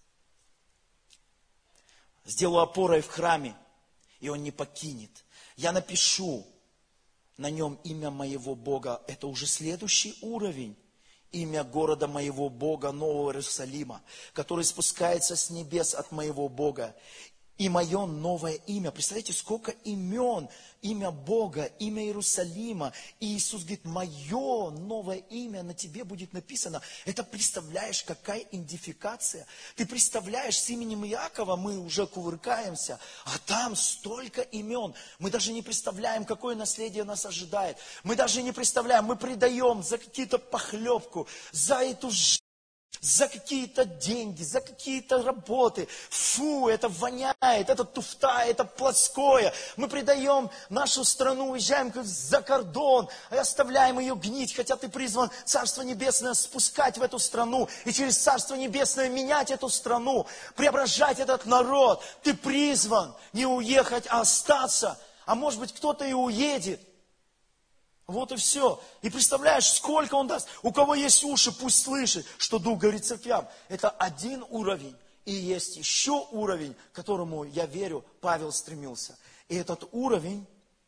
Сделаю опорой в храме, и он не покинет. Я напишу на нем имя моего Бога. Это уже следующий уровень. имя города моего Бога, Нового Иерусалима, который спускается с небес от моего Бога. И мое новое имя. Представляете, сколько имен. Имя Бога, имя Иерусалима. И Иисус говорит, мое новое имя на тебе будет написано. Это представляешь, какая идентификация? Ты представляешь, с именем Иакова мы уже кувыркаемся, а там столько имен. Мы даже не представляем, какое наследие нас ожидает. Мы даже не представляем, мы предаем за какие-то похлебку, за эту жизнь, за какие-то деньги, за какие-то работы. Фу, это воняет, это туфта, это плоское. Мы предаем нашу страну, уезжаем за кордон, и оставляем ее гнить, хотя ты призван Царство Небесное спускать в эту страну, и через Царство Небесное менять эту страну, преображать этот народ. Ты призван не уехать, а остаться. А может быть, кто-то и уедет. Вот и все. И представляешь, сколько Он даст. У кого есть уши, пусть слышит, что Дух говорит церквям. Это один уровень. И есть еще уровень, к которому, я верю, Павел стремился. И этот уровень,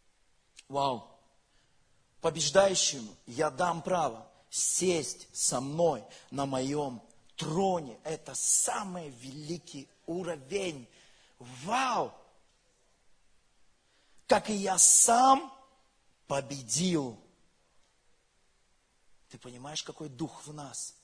побеждающему я дам право сесть со мной на моем троне. Это самый великий уровень. Вау! Как и я сам победил. Ты понимаешь, какой дух в нас?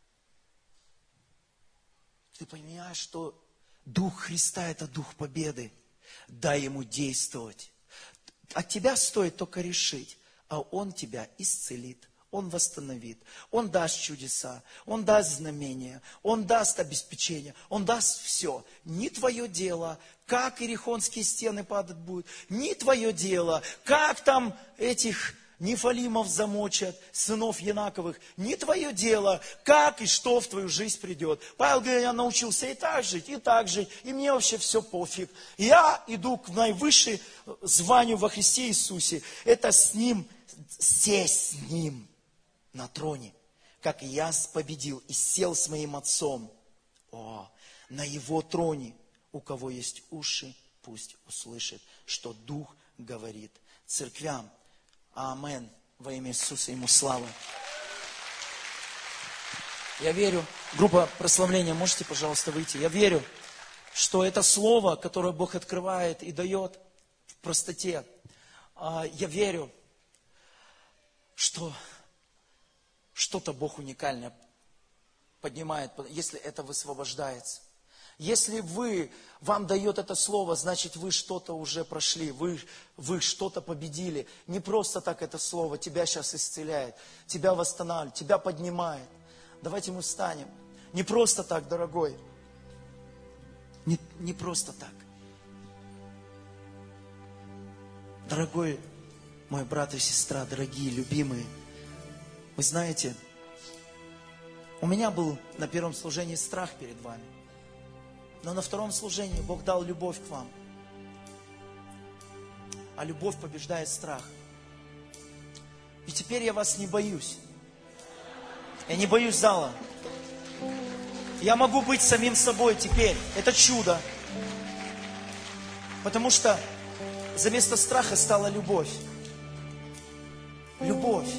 Ты понимаешь, что дух Христа – это дух победы. Дай ему действовать. От тебя стоит только решить, а Он тебя исцелит. Он восстановит, Он даст чудеса, Он даст знамения, Он даст обеспечение, Он даст все. Не твое дело, как Иерихонские стены падать будут, не твое дело, как там этих Нефалимов замочат, сынов Янаковых, не твое дело, как и что в твою жизнь придет. Павел говорит, я научился и так жить, и мне вообще все пофиг. Я иду к наивысшему званию во Христе Иисусе, это с Ним, сесть с Ним на троне, как я победил и сел с моим Отцом. На Его троне, у кого есть уши, пусть услышит, что Дух говорит церквям. Амен. Во имя Иисуса, Ему слава. Я верю, группа прославления, можете, пожалуйста, выйти? Я верю, что это слово, которое Бог открывает и дает в простоте. Я верю, что что-то Бог уникальное поднимает, если это высвобождается. Если вам дает это слово, значит вы что-то уже прошли, вы что-то победили. Не просто так это слово тебя сейчас исцеляет, тебя восстанавливает, тебя поднимает. Давайте мы встанем. Не просто так, дорогой. Не просто так. Дорогой мой брат и сестра, дорогие, любимые, вы знаете, у меня был на первом служении страх перед вами. Но на втором служении Бог дал любовь к вам. А любовь побеждает страх. И теперь я вас не боюсь. Я не боюсь зала. Я могу быть самим собой теперь. Это чудо. Потому что заместо страха стала любовь. Любовь.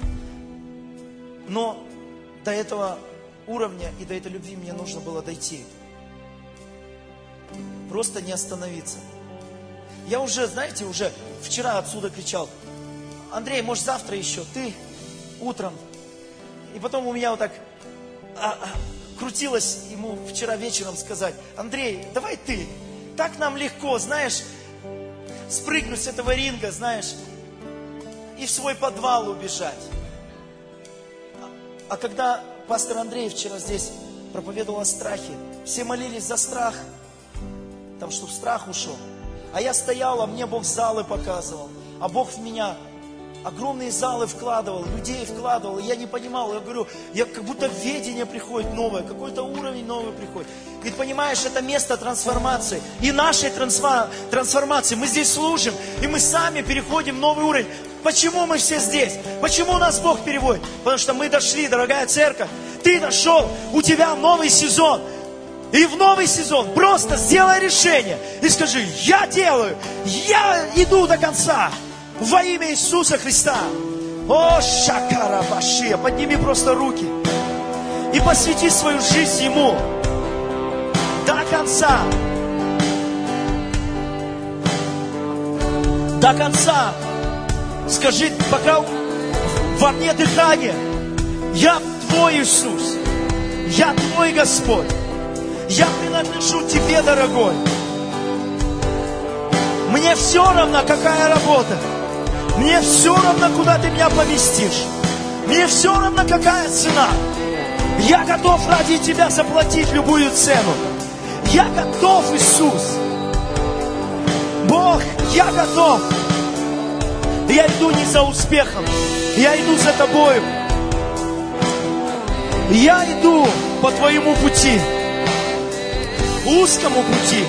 Но до этого уровня и до этой любви мне нужно было дойти. Просто не остановиться. Я уже, знаете, вчера отсюда кричал: Андрей, может завтра еще, ты утром. И потом у меня вот так крутилось ему вчера вечером сказать: Андрей, давай ты. Так нам легко, знаешь, спрыгнуть с этого ринга, знаешь, и в свой подвал убежать. А когда пастор Андрей вчера здесь проповедовал о страхе, все молились за страх, там, чтобы страх ушел. А я стоял, а мне Бог залы показывал. А Бог в меня огромные залы вкладывал, людей вкладывал. И я не понимал, я говорю, как будто видение приходит новое, какой-то уровень новый приходит. И понимаешь, это место трансформации. И нашей трансформации. Мы здесь служим, и мы сами переходим в новый уровень. Почему мы все здесь? Почему нас Бог переводит? Потому что мы дошли, дорогая церковь. Ты дошел, у тебя новый сезон. И в новый сезон просто сделай решение и скажи: я делаю, я иду до конца во имя Иисуса Христа. О, шакарабашия, подними просто руки и посвяти свою жизнь Ему до конца. До конца. Скажи, пока во мне дыхание, я Твой Иисус, я Твой Господь, я принадлежу Тебе, дорогой. Мне все равно, какая работа. Мне все равно, куда Ты меня поместишь. Мне все равно, какая цена. Я готов ради Тебя заплатить любую цену. Я готов, Иисус. Бог, я готов. Я иду не за успехом. Я иду за Тобою. Я иду по Твоему пути. Узкому пути.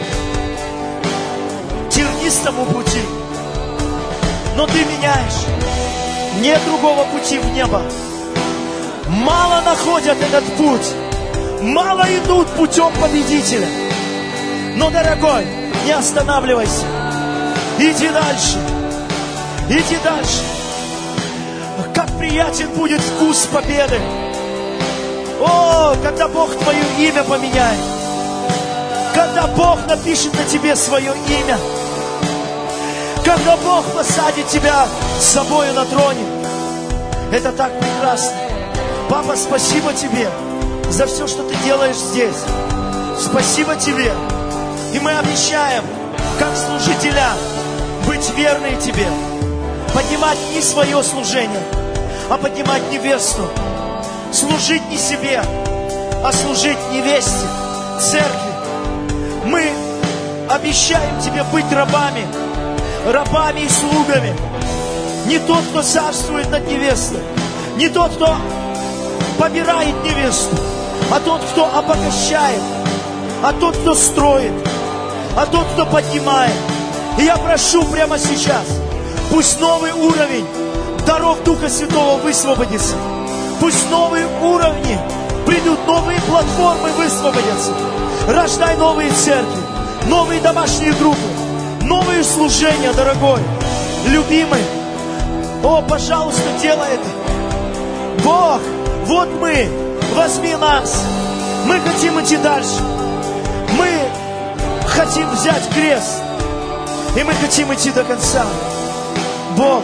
Тернистому пути. Но Ты меняешь. Нет другого пути в небо. Мало находят этот путь. Мало идут путем победителя. Но, дорогой, не останавливайся. Иди дальше. Иди дальше. Как приятен будет вкус победы. О, когда Бог твое имя поменяет. Когда Бог напишет на тебе свое имя. Когда Бог посадит тебя с собою на троне. Это так прекрасно. Папа, спасибо Тебе за все, что Ты делаешь здесь. Спасибо Тебе. И мы обещаем, как служителя, быть верны Тебе. Поднимать не свое служение, а поднимать невесту. Служить не себе, а служить невесте, церкви. Мы обещаем Тебе быть рабами. Рабами и слугами. Не тот, кто царствует над невестой. Не тот, кто побирает невесту, а тот, кто обогащает, а тот, кто строит, а тот, кто поднимает. И я прошу прямо сейчас, пусть новый уровень даров Духа Святого высвободится. Пусть новые уровни придут, новые платформы высвободятся. Рождай новые церкви, новые домашние группы, новые служения, дорогой, любимый. О, пожалуйста, делай это. Бог, вот мы, возьми нас. Мы хотим идти дальше. Мы хотим взять крест. И мы хотим идти до конца. Бог,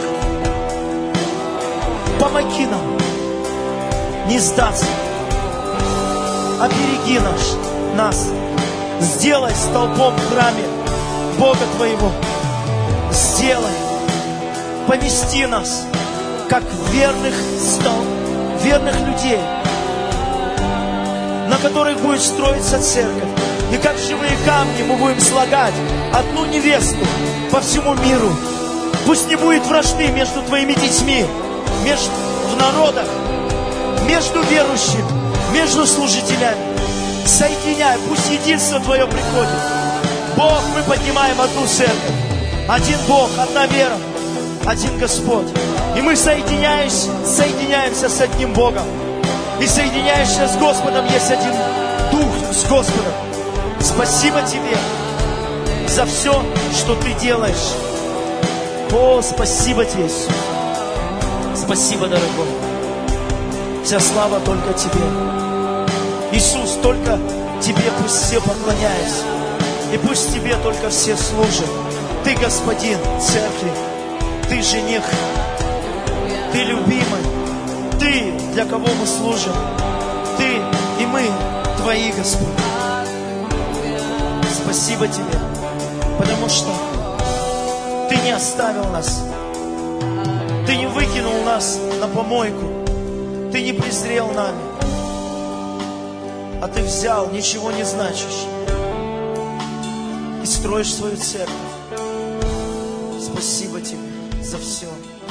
помоги нам не сдаться. Обереги нас. Сделай столпом в храме Бога Твоего. Сделай. Помести нас, как верных людей, на которых будет строиться церковь. И как живые камни мы будем слагать одну невесту по всему миру. Пусть не будет вражды между Твоими детьми, в народах, между верующими, между служителями. Соединяй, пусть единство Твое приходит. Бог, мы поднимаем одну церковь. Один Бог, одна вера, один Господь. И мы соединяемся с одним Богом. И соединяешься с Господом, есть один Дух с Господом. Спасибо Тебе за все, что Ты делаешь. О, спасибо Тебе, Иисус. Спасибо, дорогой. Вся слава только Тебе. Иисус, только Тебе пусть все поклоняются. И пусть Тебе только все служат. Ты Господин церкви. Ты жених. Ты любимый. Ты, для кого мы служим. Ты и мы Твои, Господь. Спасибо Тебе, потому что Ты не оставил нас. Ты не выкинул нас на помойку. Ты не презрел нами. А Ты взял ничего не значащее и строишь свою церковь. Спасибо Тебе за все.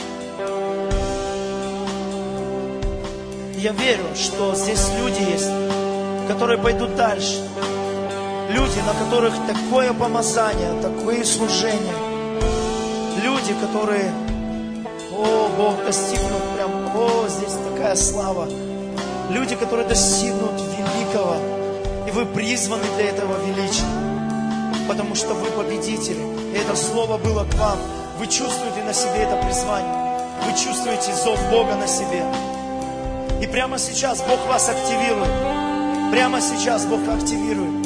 Я верю, что здесь люди есть, которые пойдут дальше. Люди, на которых такое помазание, такое служение. Люди, которые, о, Бог, достигнут прям, о, здесь такая слава. Люди, которые достигнут великого. И вы призваны для этого величия. Потому что вы победители. И это слово было к вам. Вы чувствуете на себе это призвание. Вы чувствуете зов Бога на себе. И прямо сейчас Бог вас активирует. Прямо сейчас Бог активирует.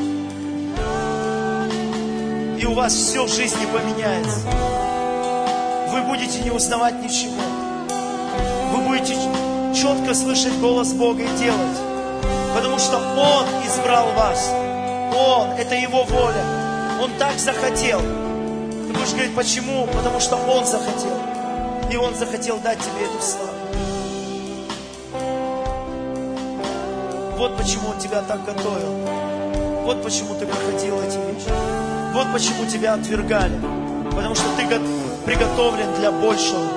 И у вас все в жизни поменяется. Вы будете не узнавать ничего. Вы будете четко слышать голос Бога и делать. Потому что Он избрал вас. Он, это Его воля. Он так захотел. Ты будешь говорить, почему? Потому что Он захотел. И Он захотел дать тебе эту славу. Вот почему Он тебя так готовил. Вот почему ты проходил эти вещи. Вот почему тебя отвергали. Потому что ты приготовлен для большего.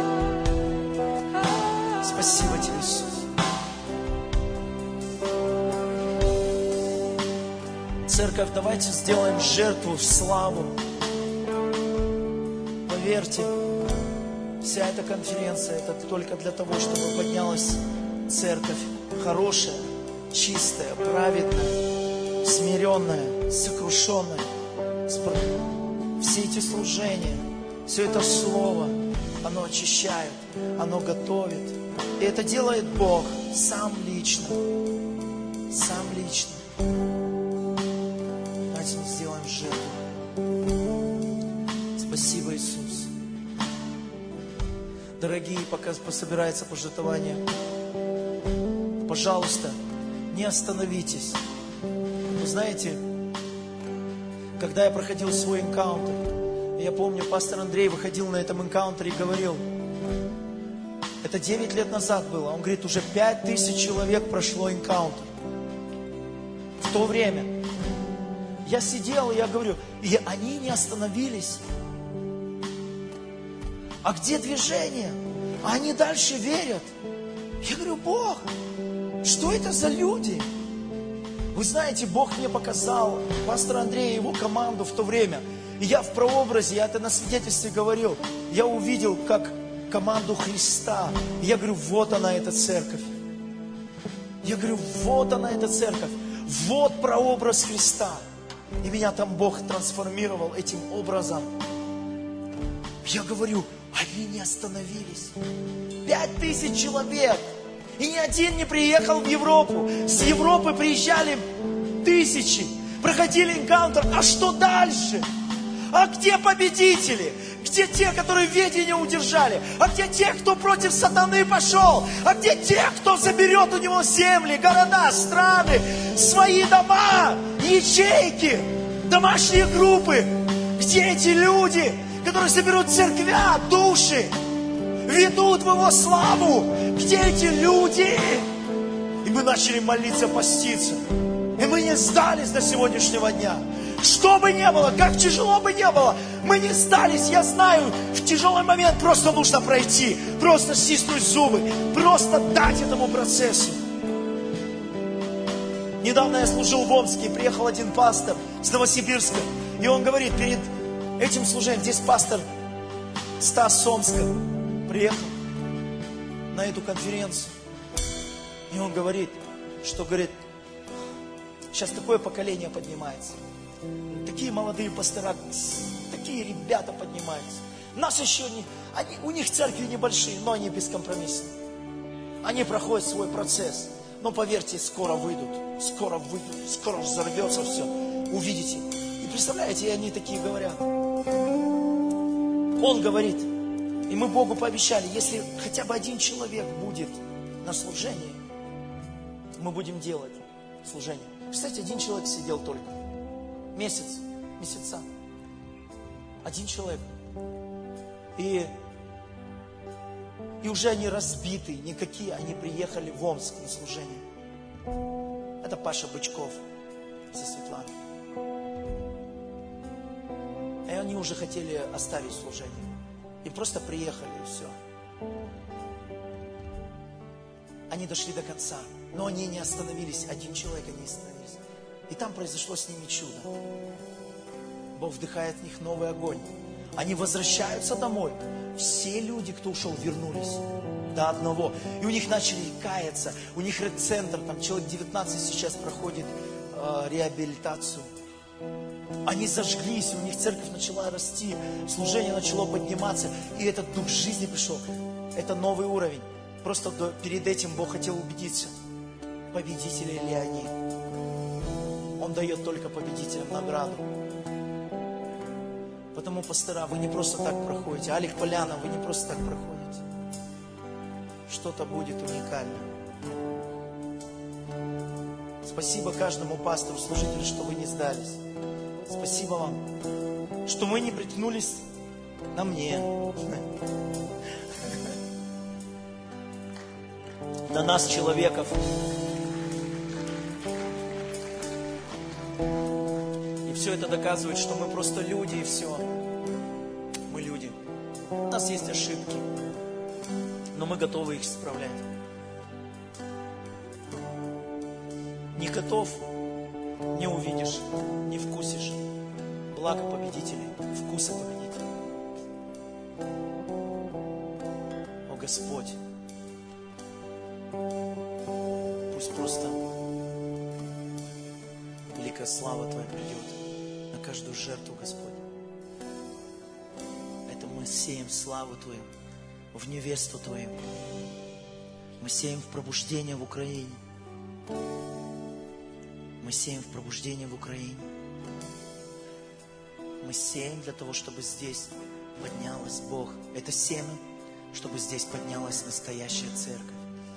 Спасибо тебе, Иисус. Церковь, давайте сделаем жертву в славу. Поверьте, вся эта конференция, это только для того, чтобы поднялась церковь хорошая, чистая, праведная, смиренная, сокрушенная. Все эти служения, все это слово, оно очищает, оно готовит. И это делает Бог сам лично. Сам лично. Давайте мы сделаем жертву. Спасибо, Иисус. Дорогие, пока собирается пожертвование, пожалуйста, не остановитесь. Вы знаете, когда я проходил свой энкаунтер, я помню, пастор Андрей выходил на этом энкаунтере и говорил, это 9 лет назад было, он говорит, уже 5000 человек прошло энкаунтер. В то время я сидел, и я говорю, и они не остановились. А где движение? А они дальше верят. Я говорю, Бог, что это за люди? Вы знаете, Бог мне показал пастора Андрея и его команду в то время. И я в прообразе, я это на свидетельстве говорил, я увидел, как команду Христа. И я говорю, вот она, эта церковь. Я говорю, вот она, эта церковь. Вот прообраз Христа. И меня там Бог трансформировал этим образом. Я говорю, они не остановились. 5000 человек. И ни один не приехал в Европу. С Европы приезжали тысячи. Проходили энкаунтер. А что дальше? А где победители? Где те, которые ведение удержали? А где те, кто против сатаны пошел? А где те, кто заберет у него земли, города, страны, свои дома, ячейки, домашние группы? Где эти люди, которые соберут церквя, души, ведут в его славу? Где эти люди? И мы начали молиться, поститься. И мы не сдались до сегодняшнего дня. Что бы ни было, как тяжело бы ни было, мы не сдались. Я знаю, в тяжелый момент просто нужно пройти, просто стиснуть зубы, просто дать этому процессу. Недавно я служил в Омске, приехал один пастор с Новосибирска, и он говорит, перед этим служением, здесь пастор Стас Омска приехал на эту конференцию, и он говорит, что, говорит, сейчас такое поколение поднимается. Такие молодые пастора, такие ребята поднимаются. Нас еще не... у них церкви небольшие, но они бескомпромиссные. Они проходят свой процесс. Но поверьте, скоро выйдут, скоро взорвется все. Увидите. И представляете, и они такие говорят. Он говорит, и мы Богу пообещали, если хотя бы один человек будет на служении, мы будем делать служение. Представьте, один человек сидел только. Месяца. Один человек. И уже они разбиты, никакие, они приехали в Омск на служение. Это Паша Бычков со Светланой. И они уже хотели оставить служение. И просто приехали, и все. Они дошли до конца, но они не остановились. Один человек, они остановились. И там произошло с ними чудо. Бог вдыхает в них новый огонь. Они возвращаются домой. Все люди, кто ушел, вернулись до одного. И у них начали каяться. У них ред-центр, там человек 19 сейчас проходит реабилитацию. Они зажглись, у них церковь начала расти, служение начало подниматься. И этот дух жизни пришел. это новый уровень. Просто перед этим Бог хотел убедиться, победители ли они. Он дает только победителям награду. Потому, пастора, вы не просто так проходите. Алик Поляна, вы не просто так проходите. Что-то будет уникальное. Спасибо каждому пастору, служителю, что вы не сдались. Спасибо вам, что вы не приткнулись на мне. На нас, человеков. И все это доказывает, что мы просто люди, и все. Мы люди. У нас есть ошибки, но мы готовы их исправлять. Не готов, не увидишь, не вкусишь благо победителей, вкуса победителей. О Господь, пусть просто великая слава Твоя придет на каждую жертву, Господь. Это мы сеем славу Твою в невесту Твою. Мы сеем в пробуждение в Украине. Мы сеем в пробуждение в Украине. Мы сеем для того, чтобы здесь поднялась Бог. Это семя, чтобы здесь поднялась настоящая церковь.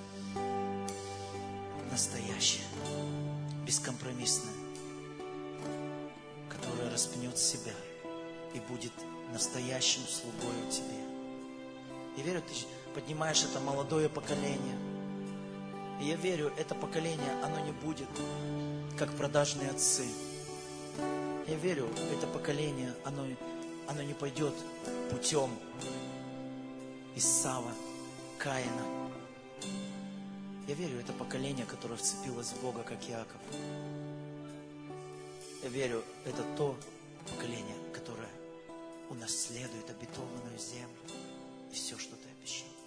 Настоящая, бескомпромиссная, которая распнет себя и будет настоящим слугою Тебе. Я верю, Ты поднимаешь это молодое поколение. И я верю, это поколение, оно не будет как продажные отцы. Я верю, это поколение, оно не пойдет путем Исава, Каина. Я верю, это поколение, которое вцепилось в Бога, как Иаков. Я верю, это то поколение, которое унаследует обетованную землю и все, что Ты обещал.